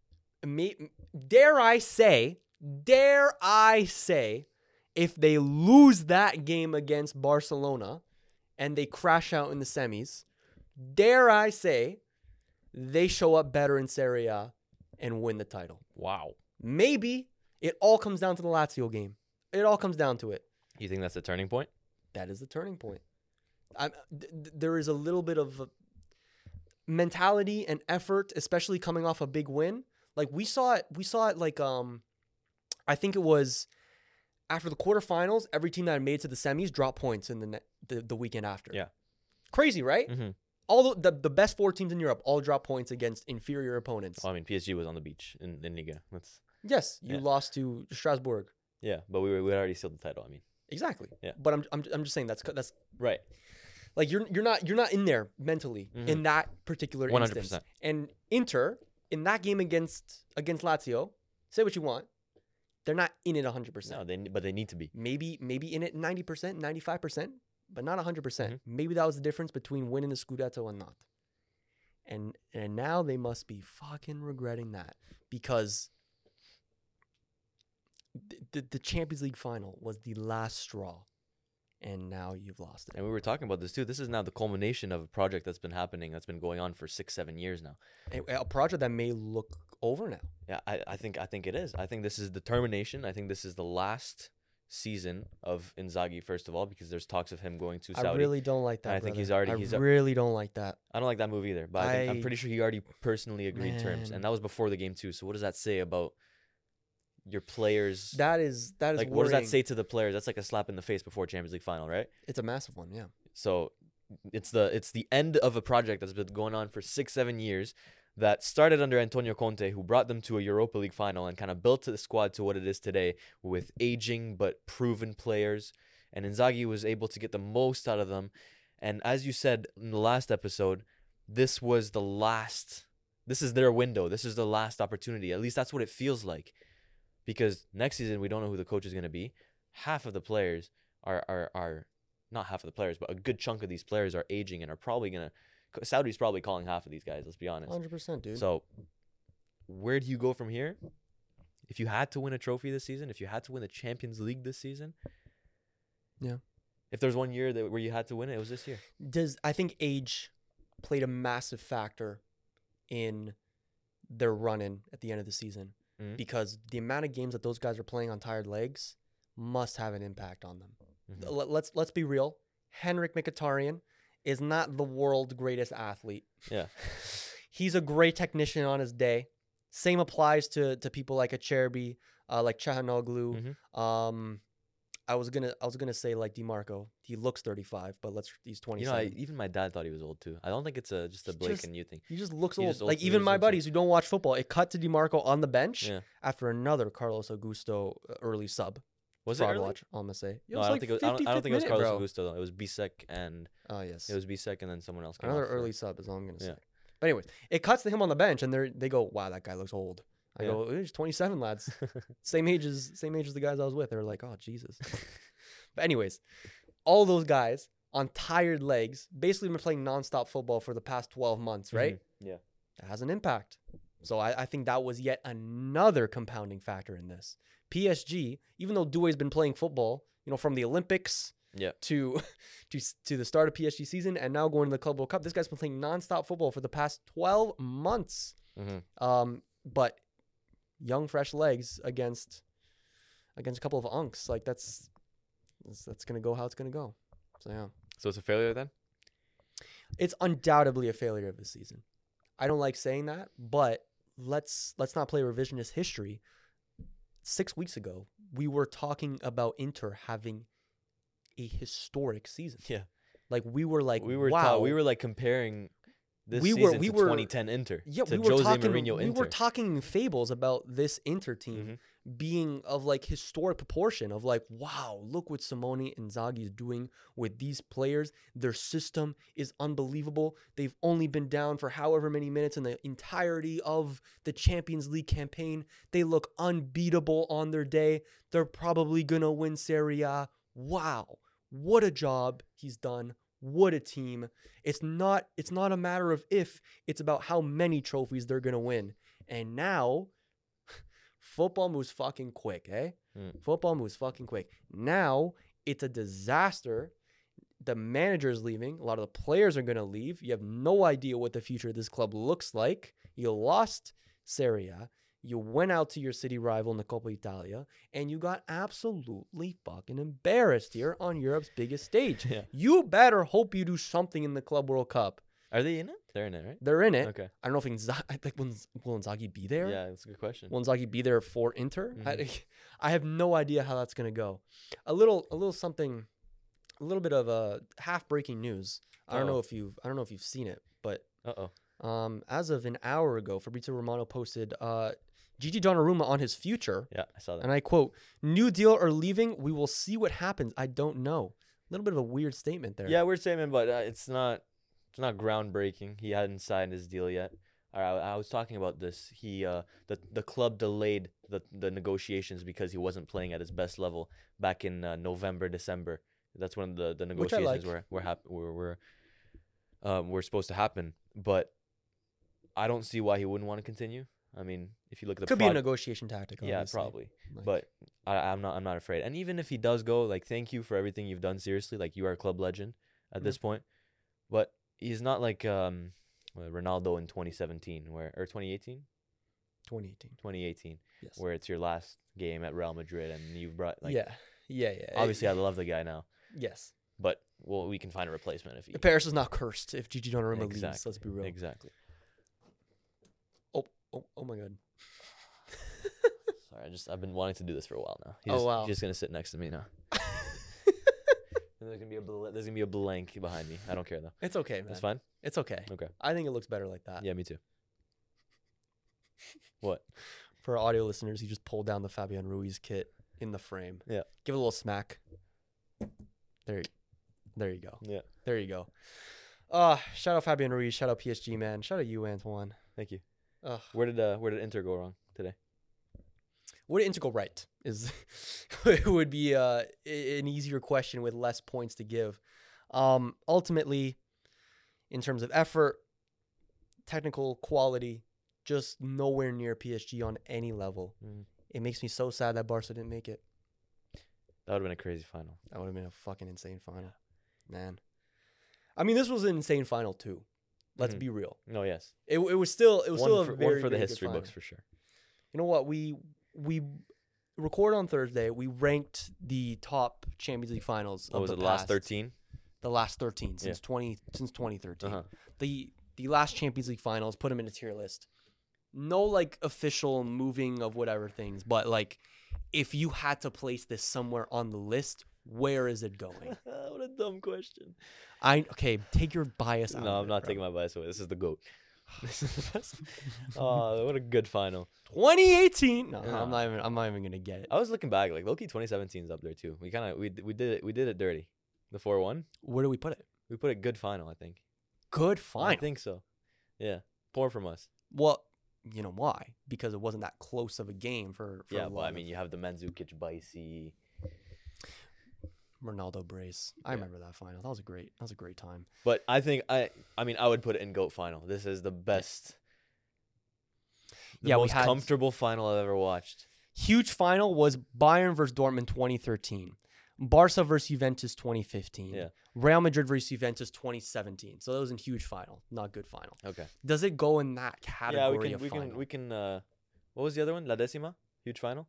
Dare I say, if they lose that game against Barcelona and they crash out in the semis, dare I say, they show up better in Serie A and win the title. Wow. Maybe it all comes down to the Lazio game. It all comes down to it. You think that's the turning point? That is the turning point. There is a little bit of mentality and effort, especially coming off a big win. Like we saw it like I think it was after the quarterfinals, every team that had made it to the semis dropped points in the weekend after. Yeah. Crazy, right? Mm-hmm. All the best 4 teams in Europe all dropped points against inferior opponents. Well, I mean, PSG was on the beach in Liga. Yes, you lost to Strasbourg. Yeah, but we already sealed the title. I mean, exactly. Yeah. But I'm just saying that's right. Like you're not in there mentally in that particular 100%. instance. And Inter in that game against Lazio, say what you want, they're not in it 100%. No, but they need to be. Maybe in it 90%, 95%, but not 100%. Maybe that was the difference between winning the Scudetto and not. And now they must be fucking regretting that because the Champions League final was the last straw, and now you've lost it. And we were talking about this too. This is now the culmination of a project that's been happening, that's been going on for 6-7 years now. A project that may look over now. Yeah, I think it is. I think this is the termination. I think this is the last season of Inzaghi, first of all, because there's talks of him going to Saudi. I really don't like that. And I think brother. I really don't like that. I don't like that move either, but I'm pretty sure he already personally agreed terms, and that was before the game too. So what does that say about your players? That is like worrying. What does that say to the players? That's like a slap in the face before Champions League final, right? It's a massive one, yeah. So it's the end of a project that's been going on for 6-7 years that started under Antonio Conte, who brought them to a Europa League final and kind of built the squad to what it is today with aging but proven players. And Inzaghi was able to get the most out of them. And as you said in the last episode, this is their window. This is the last opportunity. At least that's what it feels like. Because next season, we don't know who the coach is going to be. Half of the players are not half of the players, but a good chunk of these players are aging and are probably going to. Saudi's probably calling half of these guys, let's be honest. 100%, dude. So, where do you go from here? If you had to win a trophy this season, if you had to win the Champions League this season, yeah. If there's one year where you had to win it, it was this year. I think age played a massive factor in their run-in at the end of the season because the amount of games that those guys are playing on tired legs must have an impact on them. Let's be real. Henrik Mkhitaryan is not the world's greatest athlete. Yeah. He's a great technician on his day. Same applies to people like Acerbi, like Çalhanoğlu. I was gonna say like DiMarco. He looks 35, but he's 27. Even my dad thought he was old too. I don't think it's just a Blake and you thing. He just looks old. Like even my buddies who don't watch football, it cut to DiMarco on the bench after another Carlos Augusto early sub. Was it early? Watch, I'm gonna say. No, I don't think it was Carlos Augusto though. It was Bisek and yes, it was Bisek and then someone else. Another early sub is all I'm gonna say. But anyways, it cuts to him on the bench and they go, "Wow, that guy looks old." I go, "He's 27, lads. same age as the guys I was with." They're like, "Oh Jesus." But anyways, all those guys on tired legs, basically been playing nonstop football for the past 12 months, right? Yeah, that has an impact. So I think that was yet another compounding factor in this. PSG, even though Doué's been playing football, from the Olympics to the start of PSG season and now going to the Club World Cup, this guy's been playing nonstop football for the past 12 months. But young, fresh legs against a couple of unks, like that's gonna go how it's gonna go. So yeah. So it's a failure then? It's undoubtedly a failure of the season. I don't like saying that, but let's not play revisionist history. 6 weeks ago, we were talking about Inter having a historic season. Yeah. Like we were like, we were wow. we were like comparing this We season were- we to were- 2010 Inter. Yeah, to we were Jose talking. Mourinho We Inter. were talking fables about this Inter team Mhm. being of like historic proportion. Of like, wow, look what Simone Inzaghi is doing with these players. Their system is unbelievable. They've only been down for however many minutes in the entirety of the Champions League campaign. They look unbeatable on their day. They're probably gonna win Serie A. Wow, what a job he's done. What a team. It's not a matter of if, it's about how many trophies they're going to win. And now football moves fucking quick, eh? Football moves fucking quick. Now it's a disaster. The manager's leaving. A lot of the players are going to leave. You have no idea what the future of this club looks like. You lost Serie A. You went out to your city rival in the Coppa Italia, and you got absolutely fucking embarrassed here on Europe's biggest stage. Yeah. You better hope you do something in the Club World Cup. Are they in it? They're in it, right? They're in it. Okay. I don't know if will Inzaghi be there? Yeah, that's a good question. Will Inzaghi be there for Inter? Mhm. I have no idea how that's gonna go. A little something, a little bit of a half breaking news. I don't know if you've seen it, but as of an hour ago, Fabrizio Romano posted Gigi Donnarumma on his future. Yeah, I saw that. And I quote, "New deal or leaving? We will see what happens. I don't know." A little bit of a weird statement there. Yeah, weird statement, but it's not groundbreaking. He hadn't signed his deal yet. I was talking about this. He the club delayed the negotiations because he wasn't playing at his best level back in November, December. That's when the negotiations were supposed to happen. But I don't see why he wouldn't want to continue. I mean, if you look at the could be a negotiation tactic. yeah, Obviously. probably. Like- But I'm not afraid. And even if he does go, like, thank you for everything you've done. Seriously, like, you are a club legend at this point. But he's not like Ronaldo in 2017 or 2018. 2018, Yes. where it's your last game at Real Madrid and you've brought like yeah. Obviously, I love the guy now, Yes. but well, we can find a replacement if he Paris is not cursed if Gigi Donnarumma leaves. Exactly. Let's be real. exactly. Oh my god. Sorry, I've been wanting to do this for a while now. Wow. He's just gonna sit next to me now. There's gonna be a blank behind me. I don't care though. It's okay, man. That's fine. It's okay. Okay. I think it looks better like that. Yeah, me too. What? For our audio listeners, he just pulled down the Fabian Ruiz kit in the frame. Yeah. Give it a little smack. There you go. Yeah. There you go. Shout out Fabian Ruiz. Shout out PSG, man. Shout out you, Antoine. Thank you. Ugh. Where did Inter go wrong today? What did Inter go right? Is it would be an easier question with less points to give. Ultimately, in terms of effort, technical quality, just nowhere near PSG on any level. Mm. It makes me so sad that Barca didn't make it. That would have been a crazy final. That would have been a fucking insane final, man. I mean, this was an insane final too. Let's be real. No, yes. It was still a One very, for the very good history final. books for sure. You know what? We record on Thursday. We ranked the top Champions League finals. What was it? The last 13? The last 13 since 2013. Uh-huh. The last Champions League finals. Put them in a tier list. No like official moving of whatever things, but like if you had to place this somewhere on the list, where is it going? What a dumb question. Take your bias out. No, of I'm it, not bro. taking my bias away. This is the GOAT. This is the best. Oh, what a good final. 2018. No, Yeah. I'm not even gonna get it. I was looking back, like Loki 2017 is up there too. We did it dirty. The 4-1. Where do we put it? We put it good final, I think. Good I final. think so. Yeah. Poor from us. Well, you know why? Because it wasn't that close of a game for Yeah, a but lot I of mean, you have the Mandzukic Baisi. Ronaldo brace. I remember that final. That was a great time. But I think I would put it in GOAT final. This is the best. The Yeah, we most had- comfortable final I've ever watched. Huge final was Bayern versus Dortmund 2013. Barca versus Juventus 2015. Yeah. Real Madrid versus Juventus 2017. So that was a huge final, not good final. Okay. Does it go in that category Yeah, of we final? can what was the other one? La Decima? Huge final?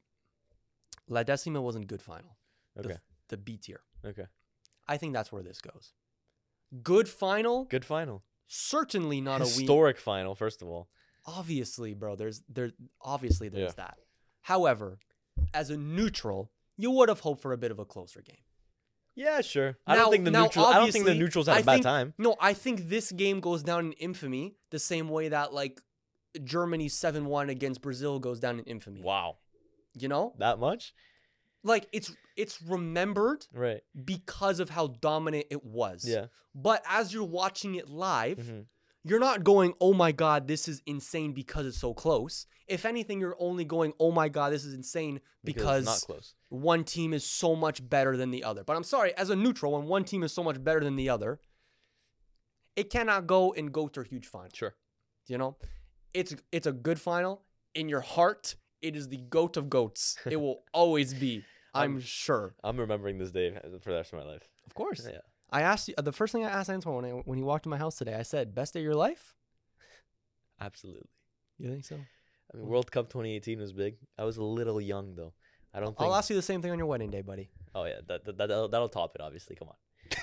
La Decima wasn't good final. Okay. The B tier. Okay. I think that's where this goes. Good final? Good final. Certainly not a weak. Historic final, first of all. Obviously, bro. There's obviously Yeah. that. However, as a neutral, you would have hoped for a bit of a closer game. Yeah, sure. Now- I don't think the now, obviously, neutrals had I a bad think- time. No, I think this game goes down in infamy the same way that like Germany 7-1 against Brazil goes down in infamy. Wow, You know? that much? Like it's remembered Right. because of how dominant it was. Yeah. But as you're watching it live, Mhm. you're not going, "Oh my god, this is insane because it's so close." If anything, you're only going, "Oh my god, this is insane Because it's not because close. one team is so much better than the other." But I'm sorry, as a neutral, when one team is so much better than the other, it cannot go and go to a huge final. Sure. You know? It's a good final. In your heart, it is the goat of goats. It will always be. I'm sure. I'm remembering this day for the rest of my life. Of course. Yeah. I asked you, the first thing I asked Antoine when he walked in my house today, I said, "Best day of your life?" Absolutely. You think so? I mean, World Cup 2018 was big. I was a little young though. I don't think. I'll ask you the same thing on your wedding day, buddy. Oh yeah, that'll top it. Obviously, come on.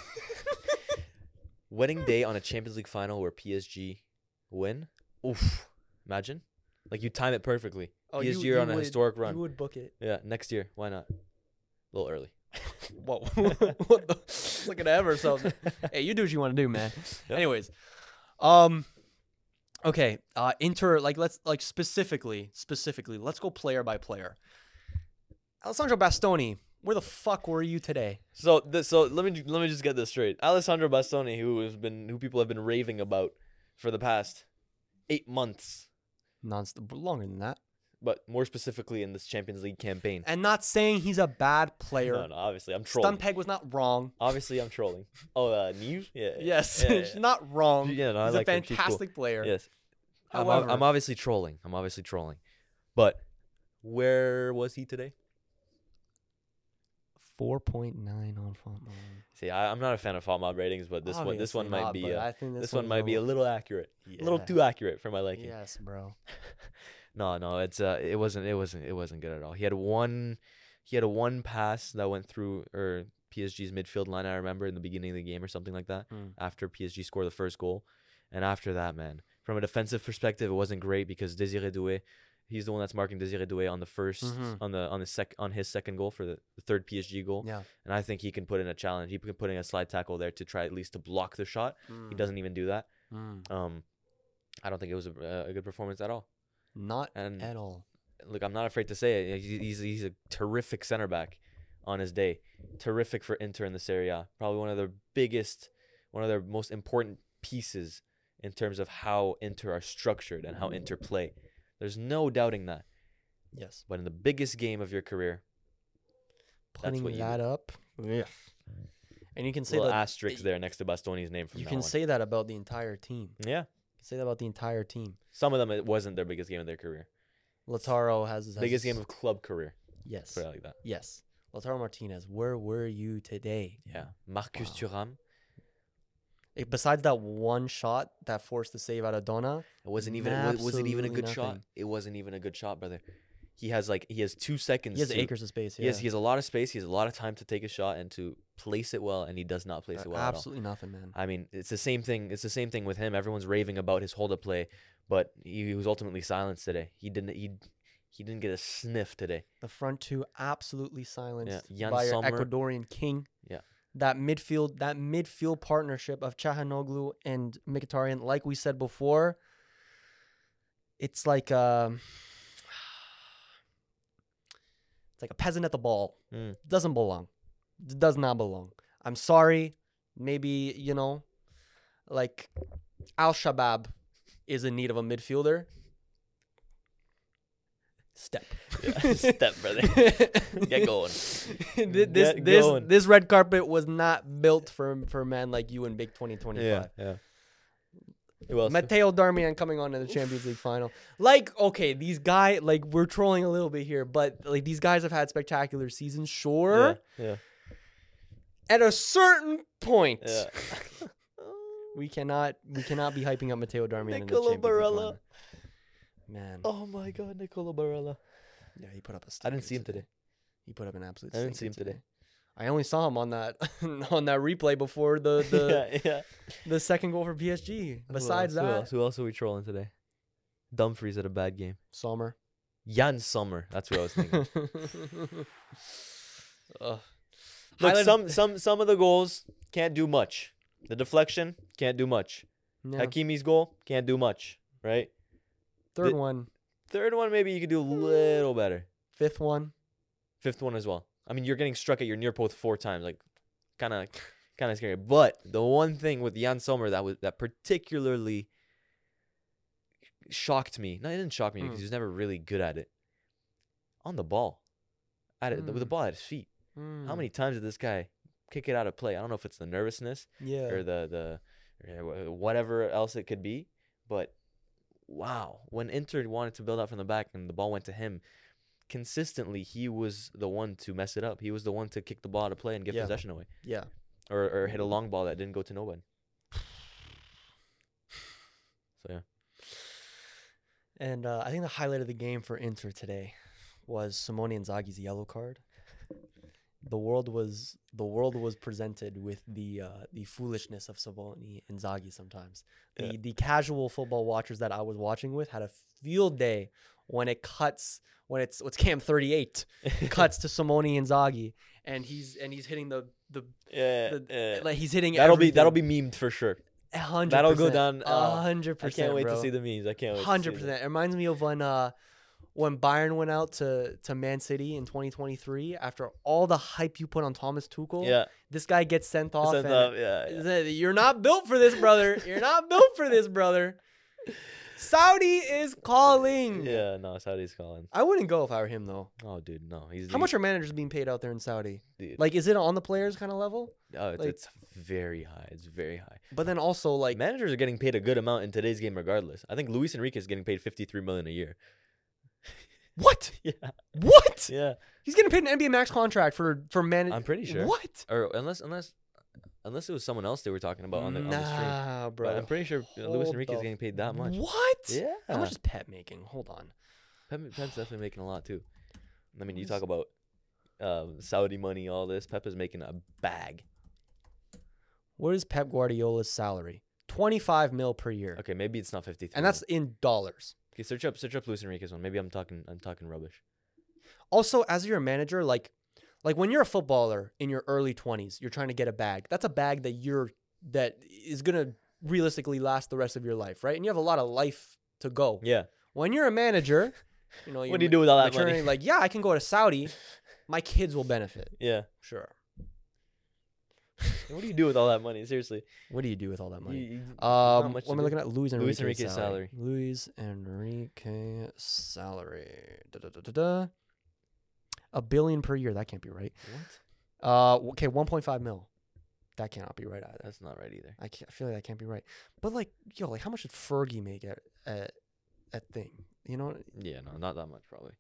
Wedding day on a Champions League final where PSG win. Oof! Imagine, like you time it perfectly. PSG are on a historic run. You would book it. Yeah, next year. Why not? A little early. Whoa. What the? Look at Ever. So, hey, you do what you want to do, man. Yep. Anyways, okay. Inter, let's specifically, let's go player by player. Alessandro Bastoni, where the fuck were you today? So let me just get this straight. Alessandro Bastoni, who people have been raving about for the past 8 months, Longer than that. but more specifically in this Champions League campaign. And not saying he's a bad player. No, obviously I'm trolling. Stumpeg was not wrong. Obviously I'm trolling. Oh, Neve? Yeah. Yes, Yeah, she's not wrong. Yeah, no, I He's like a her. She's cool. fantastic player. Yes. However, I'm obviously trolling. But where was he today? 4.9 on FontMob. See, I'm not a fan of FOMOB ratings, but this one might be I think this one might be a little accurate. A little Yeah. too accurate for my liking. Yes, bro. No, it wasn't good at all. He had one pass that went through PSG's midfield line, I remember, in the beginning of the game or something like that, after PSG scored the first goal. And after that, man, from a defensive perspective, it wasn't great because Désiré Doué, he's the one that's marking Désiré Doué on the first on his second goal for the third PSG goal. Yeah. And I think he can put in a challenge. He can put in a slide tackle there to try at least to block the shot. He doesn't even do that. I don't think it was a good performance at all. Not And at all. look, I'm not afraid to say it. He's a terrific center back on his day. Terrific for Inter in the Serie A. Probably one of their most important pieces in terms of how Inter are structured and how Inter play. There's no doubting that. Yes. But in the biggest game of your career, Putting what you that do. up. Yeah. And you can say little that asterisk there next to Bastoni's name from you now can on. say that about the entire team. Yeah. Say that about the entire team. Some of them, it wasn't their biggest game of their career. Lautaro has his Biggest game of club career. yes. Put it like that. Yes. Lautaro Martinez, where were you today? Yeah. Marcus Wow. Thuram. Besides that one shot that forced the save out of Donna, It wasn't even. Was it even a Absolutely good shot? nothing. It wasn't even a good shot, brother. He has 2 seconds. he has to- acres of space. Yeah. Yes, he has a lot of space. He has a lot of time to take a shot and to place it well, and he does not place it well at all. Absolutely nothing, man. I mean, it's the same thing. It's the same thing with him. Everyone's raving about his hold-up play, but he was ultimately silenced today. He didn't get a sniff today. The front two absolutely silenced Yeah, Jan by your Sommer. Ecuadorian king. Yeah. That midfield partnership of Çalhanoğlu and Mkhitaryan, like we said before, it's like a peasant at the ball. Doesn't belong. Does not belong. I'm sorry. Maybe, like Al-Shabaab is in need of a midfielder. Step. Yeah, step, brother. Get going. This red carpet was not built for a man like you in big 2025. Yeah. Who else? Matteo Darmian coming on to the Champions League final. Okay, these guys, we're trolling a little bit here, but these guys have had spectacular seasons, sure. Yeah. At a certain point, Yeah. we cannot be hyping up Matteo Darmian in the Nicolo Champions League Barella. final. Man, Oh my God, Nicolo Barella. yeah, he put up a I didn't stinker see him today. He put up an absolute I didn't see stinker him today. I only saw him on that replay before the yeah. the second goal for PSG. Besides that, Who else are we trolling today? Dumfries had a bad game. Sommer. Jan Sommer. That's what I was thinking. Look, Highlight- some of the goals can't do much. The deflection can't do much. Yeah. Hakimi's goal can't do much, right? Third one, Third one, maybe you could do a little better. fifth one. Fifth one as well. I mean, you're getting struck at your near post 4 times, like kind of scary. But the one thing with Jan Sommer that particularly shocked me. No, it didn't shock me because he was never really good at it. On the ball, with the ball at his feet. How many times did this guy kick it out of play? I don't know if it's the nervousness Yeah. or the whatever else it could be, but wow, when Inter wanted to build out from the back and the ball went to him, consistently he was the one to mess it up. He was the one to kick the ball out of play and give possession away. Yeah. Or hit a long ball that didn't go to nobody. So yeah. And I think the highlight of the game for Inter today was Simone Inzaghi's yellow card. The world was presented with the foolishness of Simone Inzaghi sometimes. The casual football watchers that I was watching with had a field day when it's Cam 38 cuts to Simone Inzaghi and he's hitting like he's hitting that'll everything. be memed for sure. 100%. That'll go down 100%. I can't wait bro. to see the memes. I can't wait. 100%. It reminds me of when Bayern went out to Man City in 2023 after all the hype you put on Thomas Tuchel. Yeah. This guy gets sent off. Yeah. You're not built for this, brother. You're not built for this, brother. Saudi is calling. Yeah, no, Saudi's calling. I wouldn't go if I were him, though. Oh, dude, no. How much are managers being paid out there in Saudi? Dude. Like, is it on the players kind of level? Oh, like- it's very high. It's very high. But then also, like, Managers are getting paid a good amount in today's game regardless. I think Luis Enrique is getting paid $53 million a year. what? Yeah. What? Yeah. He's getting paid an NBA max contract for managing. I'm pretty sure. What? Or unless it was someone else they were talking about on the stream. Nah, bro. But I'm pretty sure Luis Hold Enrique is the getting paid that much. What? Yeah. How much is Pep making? Hold on. Pep's definitely making a lot too. I mean, you talk about Saudi money, all this. Pep is making a bag. What is Pep Guardiola's salary? 25 mil per year. Okay, maybe it's not 53. And that's in dollars. Okay. Search up Luis Enrique's one. Maybe I'm talking rubbish. Also, as you're a manager, like when you're a footballer in your early 20s, you're trying to get a bag. That's a bag that is going to realistically last the rest of your life, right? And you have a lot of life to go. Yeah. When you're a manager, What do you do with all that money? Like, yeah, I can go to Saudi. My kids will benefit. Yeah. Sure. What do you do with all that money? Seriously. What do you do with all that money? Not much What am to I do. looking at? Luis Luis Enrique's Enrique's salary. Luis Enrique salary. $1 billion per year. That can't be right. What? Okay, 1.5 mil. That cannot be right either. That's not right either. I feel like that can't be right. But like, how much did Fergie make at thing? You know? Yeah, no, not that much probably.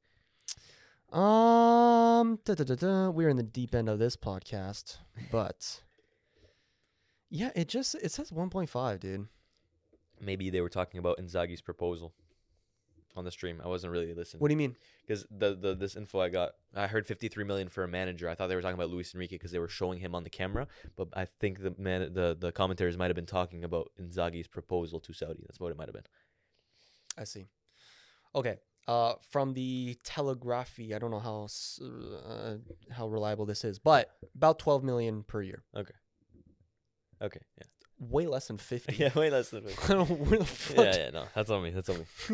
We're in the deep end of this podcast, but yeah, it says 1.5, dude. Maybe they were talking about Inzaghi's proposal on the stream. I wasn't really listening. What do you mean? Because this info I heard 53 million for a manager. I thought they were talking about Luis Enrique because they were showing him on the camera. But I think the commentators might have been talking about Inzaghi's proposal to Saudi. That's what it might have been. I see. Okay. From the Telegraphy, I don't know how reliable this is, but about 12 million per year. Okay. Yeah. Way less than 50. Yeah, way less than 50. I don't know where the fuck. Yeah, no, that's on me.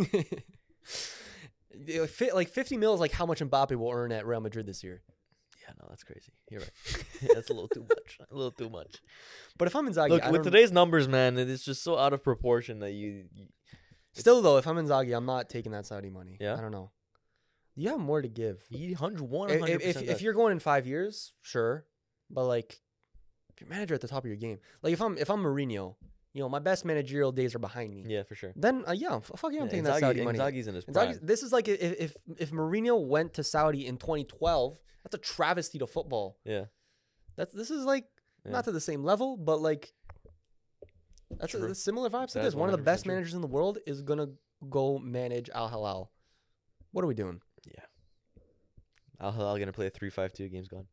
Like 50 mil is like how much Mbappe will earn at Real Madrid this year. Yeah, no, that's crazy. You're right. That's a little too much. A little too much. But if I'm Inzaghi, Look, with today's numbers, man, it's just so out of proportion that you still though, if I'm Inzaghi, I'm not taking that Saudi money. Yeah? I don't know. You have more to give. 100%. If you're going in 5 years, sure. But like, if you're manager at the top of your game, like if I'm Mourinho, my best managerial days are behind me. Yeah, for sure. Then fuck yeah, I'm taking that Saudi money. Inzaghi's in his prime. This is like if Mourinho went to Saudi in 2012, that's a travesty to football. Yeah. This is like not to the same level, but like that's a similar vibes to That this. is One of the 100% best true. managers in the world is gonna go manage Al Hilal. What are we doing? Yeah. Al Hilal gonna play a 3-5-2. Game's gone.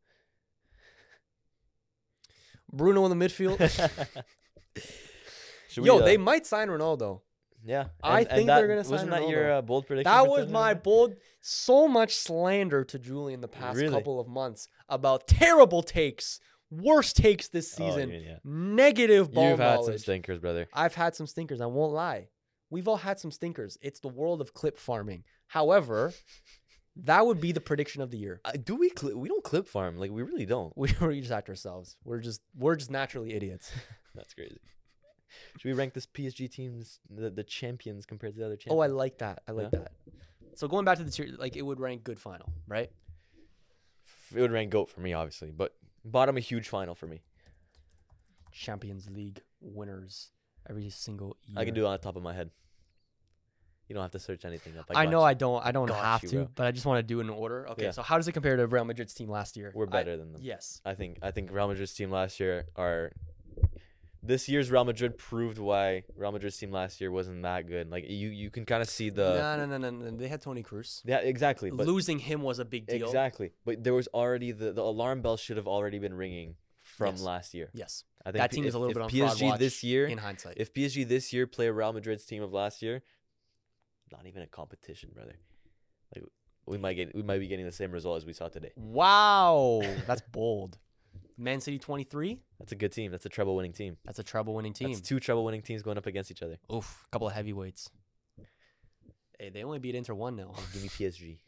Bruno in the midfield. Should Yo, they might sign Ronaldo. Yeah. I think they're gonna sign Wasn't that Ronaldo. your bold prediction? That for was my 2025? bold. So much slander to Julian the past Really? couple of months about terrible takes, worst takes this Oh, season, yeah. negative ball You've had knowledge. some stinkers, brother. I've had some stinkers. I won't lie. We've all had some stinkers. It's the world of clip farming. However, that would be the prediction of the year. We don't clip farm. Like, we really don't. We just act ourselves. We're just naturally idiots. That's crazy. Should we rank this PSG teams, the champions compared to the other champions? Oh, I like that. I like Yeah? that. So going back to the tier, like it would rank good final, right? It would rank GOAT for me, obviously. But bottom, a huge final for me. Champions League winners every single year. I can do it on the top of my head. You don't have to search anything up. I know got I don't Got have you, to, bro. but I just want to do it in order. Okay, Yeah. so how does it compare to Real Madrid's team last year? We're better than them. Yes. I think Real Madrid's team last year are. This year's Real Madrid proved why Real Madrid's team last year wasn't that good. Like you can kind of see the. No. They had Toni Kroos. Yeah, exactly. But Losing him was a big deal. exactly. But there was already the alarm bell should have already been ringing from Yes. last year. Yes. I think That team is a little bit on PSG fraud watch this year. in hindsight. If PSG this year play Real Madrid's team of last year, not even a competition, brother. Like we might be getting the same result as we saw today. Wow, that's bold. Man City 23. That's a good team. That's a treble winning team. That's a treble-winning team. That's two treble winning teams going up against each other. Oof, a couple of heavyweights. Hey, they only beat Inter 1-0. Give me PSG.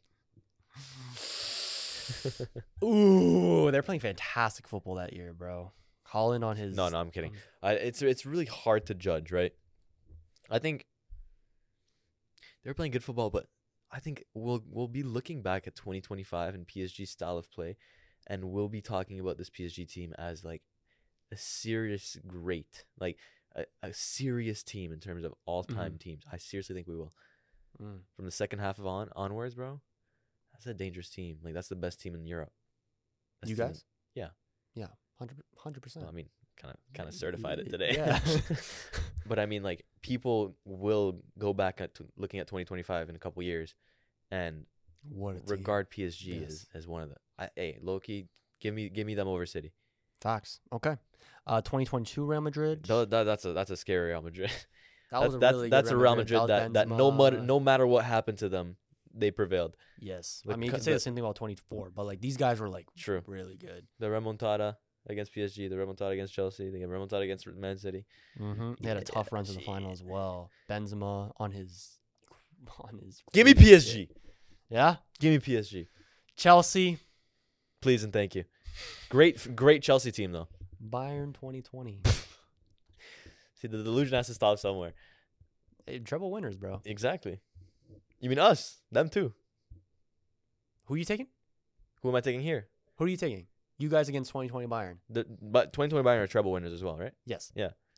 Ooh, they're playing fantastic football that year, bro. Holland on his. No, I'm kidding. It's really hard to judge, right? I think they're playing good football, but I think we'll be looking back at 2025 and PSG's style of play, and we'll be talking about this PSG team as like a serious great, like a serious team in terms of all-time teams. I seriously think we will. Mm. From the second half of onwards, bro, that's a dangerous team. Like that's the best team in Europe. Best You team- guys? Yeah. Yeah, 100%. Well, I mean, kind of certified it today. Yeah. But I mean, like people will go back at looking at 2025 in a couple years, and What a team. regard PSG Yes. as one of the. Hey, Loki, give me them over City. Facts. Okay. 2022 Real Madrid. That's a scary Real Madrid. That was a that's really that's good a Real Madrid that Benzema. no matter what happened to them, they prevailed. Yes. Like, I mean, you cu- could say the- the same thing about 24, but like these guys were like True. really good. The remontada against PSG, the remontada against Chelsea, the remontada against Man City. Mm-hmm. They had a Yeah, tough run to the shit. final as well. Benzema on his. Give me crazy PSG. shit. Yeah. Give me PSG, Chelsea. please and thank you. Great Chelsea team though. Bayern 2020. See, the delusion has to stop somewhere. Hey, treble winners, bro. Exactly. You mean us? Them too. Who are you taking? Who am I taking here? Who are you taking? You guys against 2020 Bayern. But 2020 Bayern are treble winners as well, right? Yes.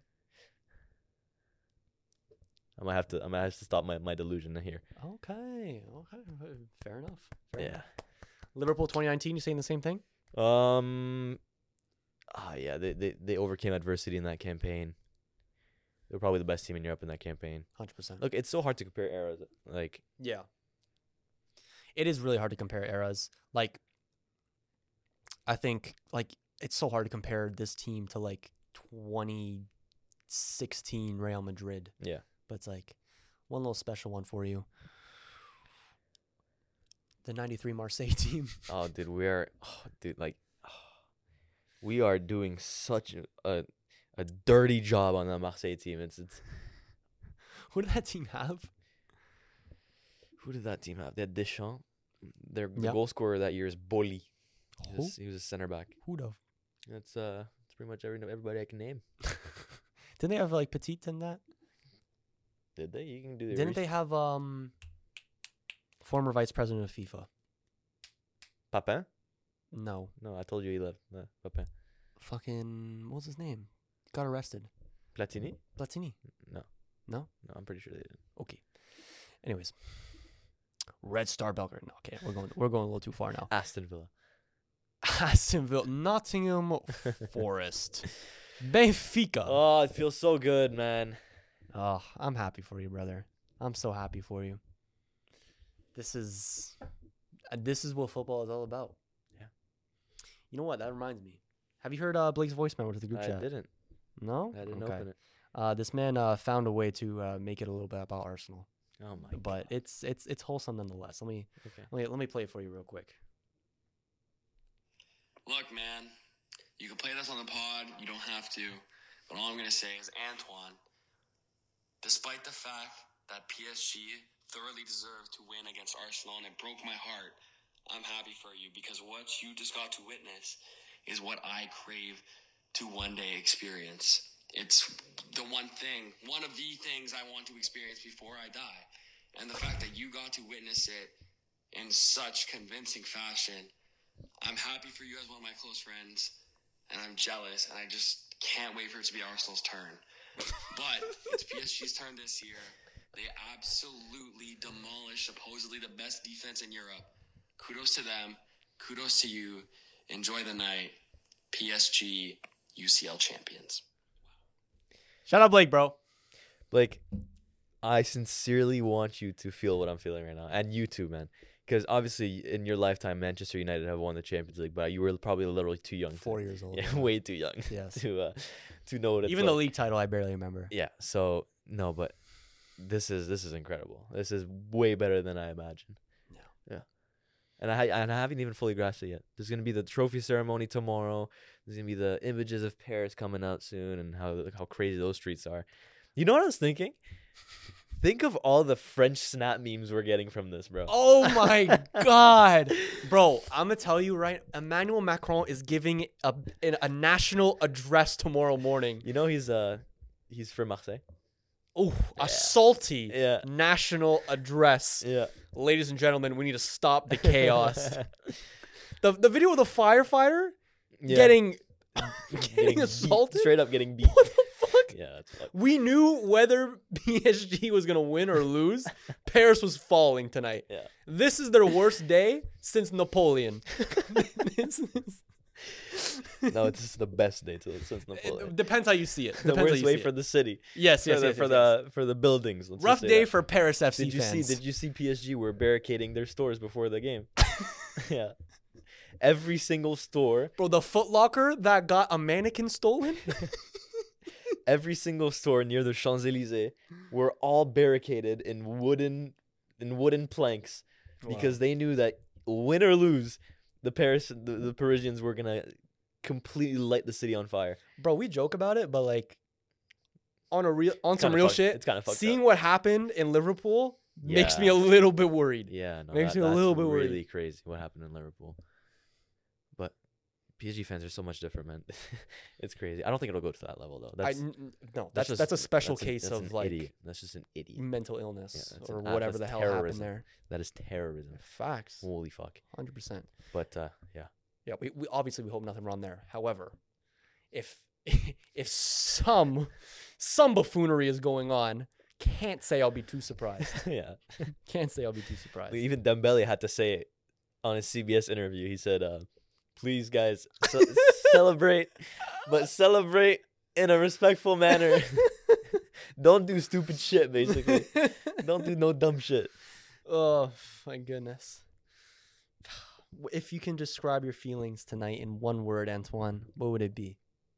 I might have to stop my delusion here. Okay. Fair enough. Fair Yeah. enough. Liverpool 2019. You saying the same thing? Yeah, they overcame adversity in that campaign. They were probably the best team in Europe in that campaign. 100%. Look, it's so hard to compare eras. Like, Yeah. It is really hard to compare eras. Like, I think, like, it's so hard to compare this team to, like, 2016 Real Madrid. yeah. But it's, like, one little special one for you. The 93 Marseille team. Oh, dude, we are doing such a dirty job on the Marseille team. It's Who did that team have? Who did that team have? They had Deschamps. The Yep. goal scorer that year is Boli. Who? He was a center back. Who'd have? That's pretty much everybody I can name. Didn't they have, like, Petit in that? Did they? You can do the Didn't they have, former vice president of FIFA? Papin? No. No, I told you he left. Papin. Fucking, what was his name? Got arrested. Platini? Platini. No. No? No, I'm pretty sure they did. Okay. Anyways, Red Star Belgrade. No, okay, we're going a little too far now. Aston Villa. Aston Villa, Nottingham Forest, Benfica. Oh, it feels so good, man. Oh, I'm happy for you, brother. I'm so happy for you. This is what football is all about. Yeah. You know what? That reminds me. Have you heard Blake's voicemail to the group I chat? didn't. No. I didn't Okay. open it. This man found a way to make it a little bit about Arsenal, Oh my but god. it's wholesome nonetheless. Okay. Let me play it for you real quick. Look, man, you can play this on the pod. You don't have to. But all I'm going to say is, Antoine, despite the fact that PSG thoroughly deserved to win against Arsenal and it broke my heart, I'm happy for you because what you just got to witness is what I crave to one day experience. It's the one of the things I want to experience before I die. And the fact that you got to witness it in such convincing fashion, I'm happy for you as one of my close friends, and I'm jealous, and I just can't wait for it to be Arsenal's turn. But it's PSG's turn this year. They absolutely demolished supposedly the best defense in Europe. Kudos to them. Kudos to you. Enjoy the night. PSG UCL champions. Shout out Blake, bro. Blake, I sincerely want you to feel what I'm feeling right now, and you too, man. Because obviously, in your lifetime, Manchester United have won the Champions League, but you were probably literally too young. 4 years old. Yeah, way too young. Yes. To know what it's Even like. the league title, I barely remember. Yeah. So no, but this is incredible. This is way better than I imagined. Yeah. And I haven't even fully grasped it yet. There's gonna be the trophy ceremony tomorrow. There's gonna be the images of Paris coming out soon, and how crazy those streets are. You know what I was thinking? Think of all the French snap memes we're getting from this, bro. Oh my God, bro! I'm gonna tell you right. Emmanuel Macron is giving a national address tomorrow morning. You know he's from Marseille. Oh, Yeah. a salty Yeah. national address. Yeah. Ladies and gentlemen, we need to stop the chaos. The video of the firefighter getting beat, assaulted. straight up getting beat. What the fuck? Yeah, that's fucked. We knew whether PSG was gonna win or lose. Paris was falling tonight. Yeah. This is their worst day since Napoleon. No, it's just the best day since It Napoleon. depends how you see it. The Depends how worst you way see for it. the city. Yes, yes, yes, For the buildings. Let's rough just say day that. for Paris FC Did you fans. see? Did you see PSG were barricading their stores before the game? Yeah. Every single store, Bro, the Foot Locker that got a mannequin stolen? every single store near the Champs-Élysées were all barricaded in wooden planks because they knew that win or lose, the Parisians were gonna completely light the city on fire. Bro, we joke about it, but like on some kinda real fucked- shit, it's kinda fucked seeing up. what happened in Liverpool makes me Yeah. a little bit worried. Yeah, no, Makes me a that's little bit worried. really crazy what happened in Liverpool. But PSG fans are so much different, man. It's crazy. I don't think it'll go to that level though. No, that's a special case that's of an like idiot. That's just an idiot. mental illness Yeah, that's or an whatever that's the hell happened terrorism. there. That is terrorism. Facts, Holy fuck. 100%. But yeah. Yeah, we obviously we hope nothing wrong there. However, if some buffoonery is going on, can't say I'll be too surprised. Yeah. Can't say I'll be too surprised. Even Dembele had to say it on his CBS interview. He said, "Please, guys, celebrate, but celebrate in a respectful manner. Don't do stupid shit. Basically, don't do no dumb shit." Oh my goodness. If you can describe your feelings tonight in one word, Antoine, what would it be?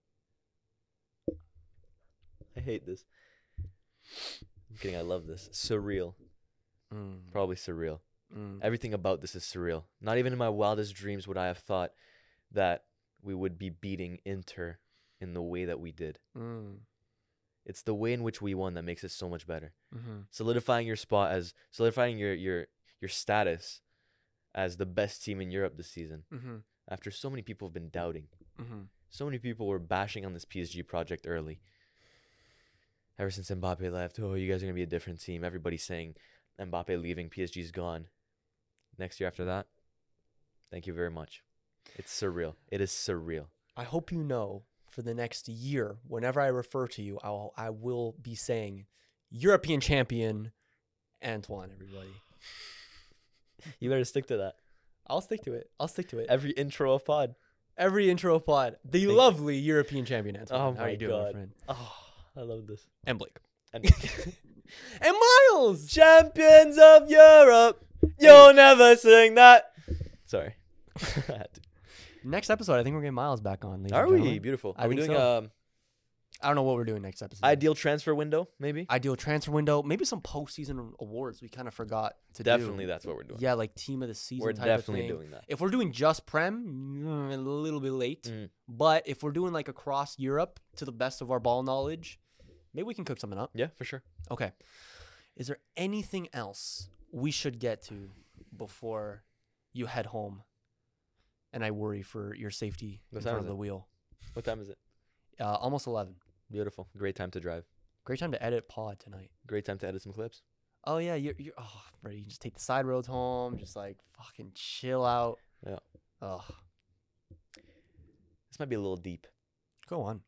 I hate this. I'm kidding. I love this. Surreal. Probably surreal. Everything about this is surreal. Not even in my wildest dreams would I have thought that we would be beating Inter in the way that we did. It's the way in which we won that makes it so much better. Solidifying your status as the best team in Europe this season. After so many people have been doubting. So many people were bashing on this PSG project early. Ever since Mbappe left, oh, you guys are going to be a different team. Everybody's saying Mbappe leaving, PSG's gone. Next year after that, thank you very much. It's surreal. It is surreal. I hope you know for the next year, whenever I refer to you, I will be saying European champion Antoine, everybody. You better stick to that. I'll stick to it. Every intro of pod. Every intro pod. The lovely European champion Antoine. Oh How my you doing, God. my friend? Oh, I love this. And Blake. And And Miles! Champions of Europe. You'll never sing that. Sorry. I had to. Next episode, I think we're getting Miles back on. Ladies Are and we? gentlemen. Beautiful. I Are we think doing so. I don't know what we're doing next episode. Ideal transfer window, maybe? Ideal transfer window. Maybe some postseason awards we kind of forgot to do. Definitely that's what we're doing. Yeah, like team of the season We're type definitely of thing. doing that. If we're doing just Prem, a little bit late. But if we're doing like across Europe to the best of our ball knowledge, maybe we can cook something up. Yeah, for sure. Okay. Is there anything else we should get to before you head home and I worry for your safety in front of the wheel? What time is it? Almost 11. Beautiful. Great time to drive. Great time to edit pod tonight. Great time to edit some clips. Oh yeah, you're bro, you just take the side roads home, just like fucking chill out. Yeah. Oh, This might be a little deep. go on.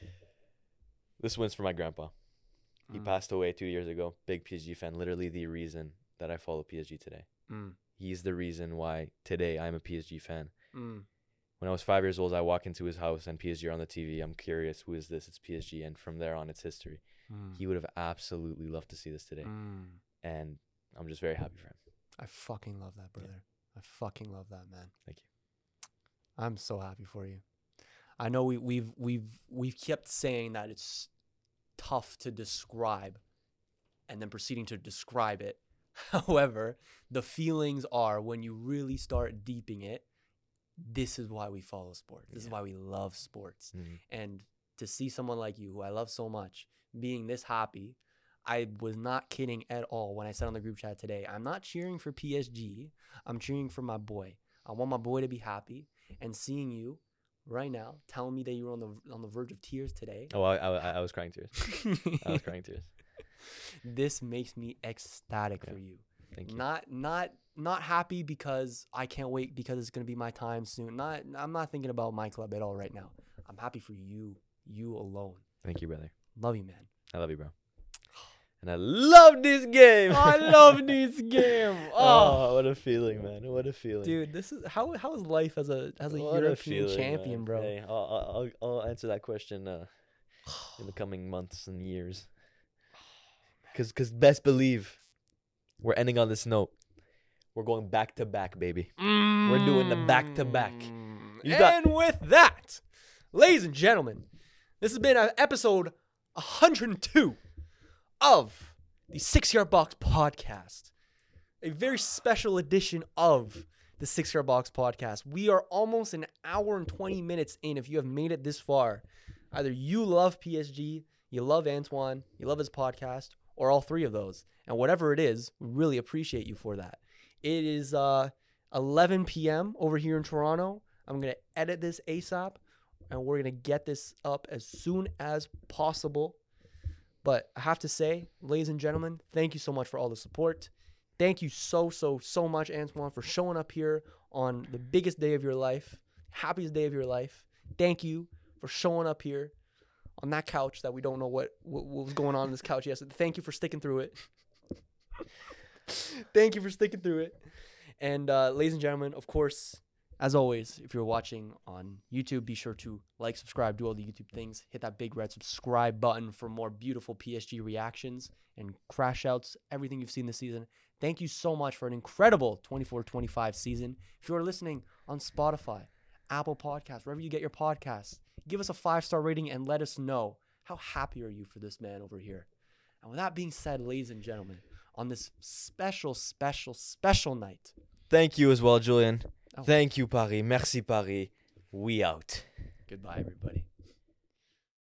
This one's for my grandpa. He passed away 2 years ago. Big PSG fan. Literally the reason that I follow PSG today. He's the reason why today I'm a PSG fan. When I was 5 years old, I walk into his house and PSG are on the TV. I'm curious, who is this? It's PSG. And from there on, it's history. He would have absolutely loved to see this today. And I'm just very happy for him. I fucking love that, brother. Yeah. I fucking love that, man. Thank you. I'm so happy for you. I know we've kept saying that it's tough to describe and then proceeding to describe it. However, the feelings are when you really start deeping it, this is why we follow sports. This is why we love sports. And to see someone like you, who I love so much, being this happy, I was not kidding at all when I said on the group chat today, I'm not cheering for PSG. I'm cheering for my boy. I want my boy to be happy. And seeing you right now, telling me that you were on the verge of tears today. Oh, I was crying tears. I was crying tears. This makes me ecstatic for you. Thank you. Not happy because I can't wait because it's gonna be my time soon. I'm not thinking about my club at all right now. I'm happy for you alone. Thank you, brother. Love you, man. I love you, bro. And I love this game. I love this game. Oh, what a feeling, man! What a feeling, dude. This is how is life as a what European feeling, champion, man. bro? Hey, I'll answer that question in the coming months and years. Cause best believe, we're ending on this note. We're going back to back, baby. We're doing the back to back. And with that, ladies and gentlemen, this has been episode 102 of the 6 Yard Box Podcast. A very special edition of the 6 Yard Box Podcast. We are almost an hour and 20 minutes in. If you have made it this far, either you love PSG, you love Antoine, you love his podcast, or all three of those. And whatever it is, we really appreciate you for that. It is 11 p.m. over here in Toronto. I'm going to edit this ASAP, and we're going to get this up as soon as possible. But I have to say, ladies and gentlemen, thank you so much for all the support. Thank you so much, Antoine, for showing up here on the biggest day of your life, happiest day of your life. Thank you for showing up here on that couch that we don't know what was going on this couch yesterday. Thank you for sticking through it. Thank you for sticking through it. And ladies and gentlemen, of course, as always, if you're watching on YouTube, be sure to like, subscribe, do all the YouTube things. Hit that big red subscribe button for more beautiful PSG reactions and crash outs, everything you've seen this season. Thank you so much for an incredible 24-25 season. If you're listening on Spotify, Apple Podcasts, wherever you get your podcasts, give us a 5-star rating and let us know how happy are you for this man over here. And with that being said, ladies and gentlemen, on this special night. Thank you as well, Julian. Oh. Thank you, Paris. Merci, Paris. We out. Goodbye, everybody.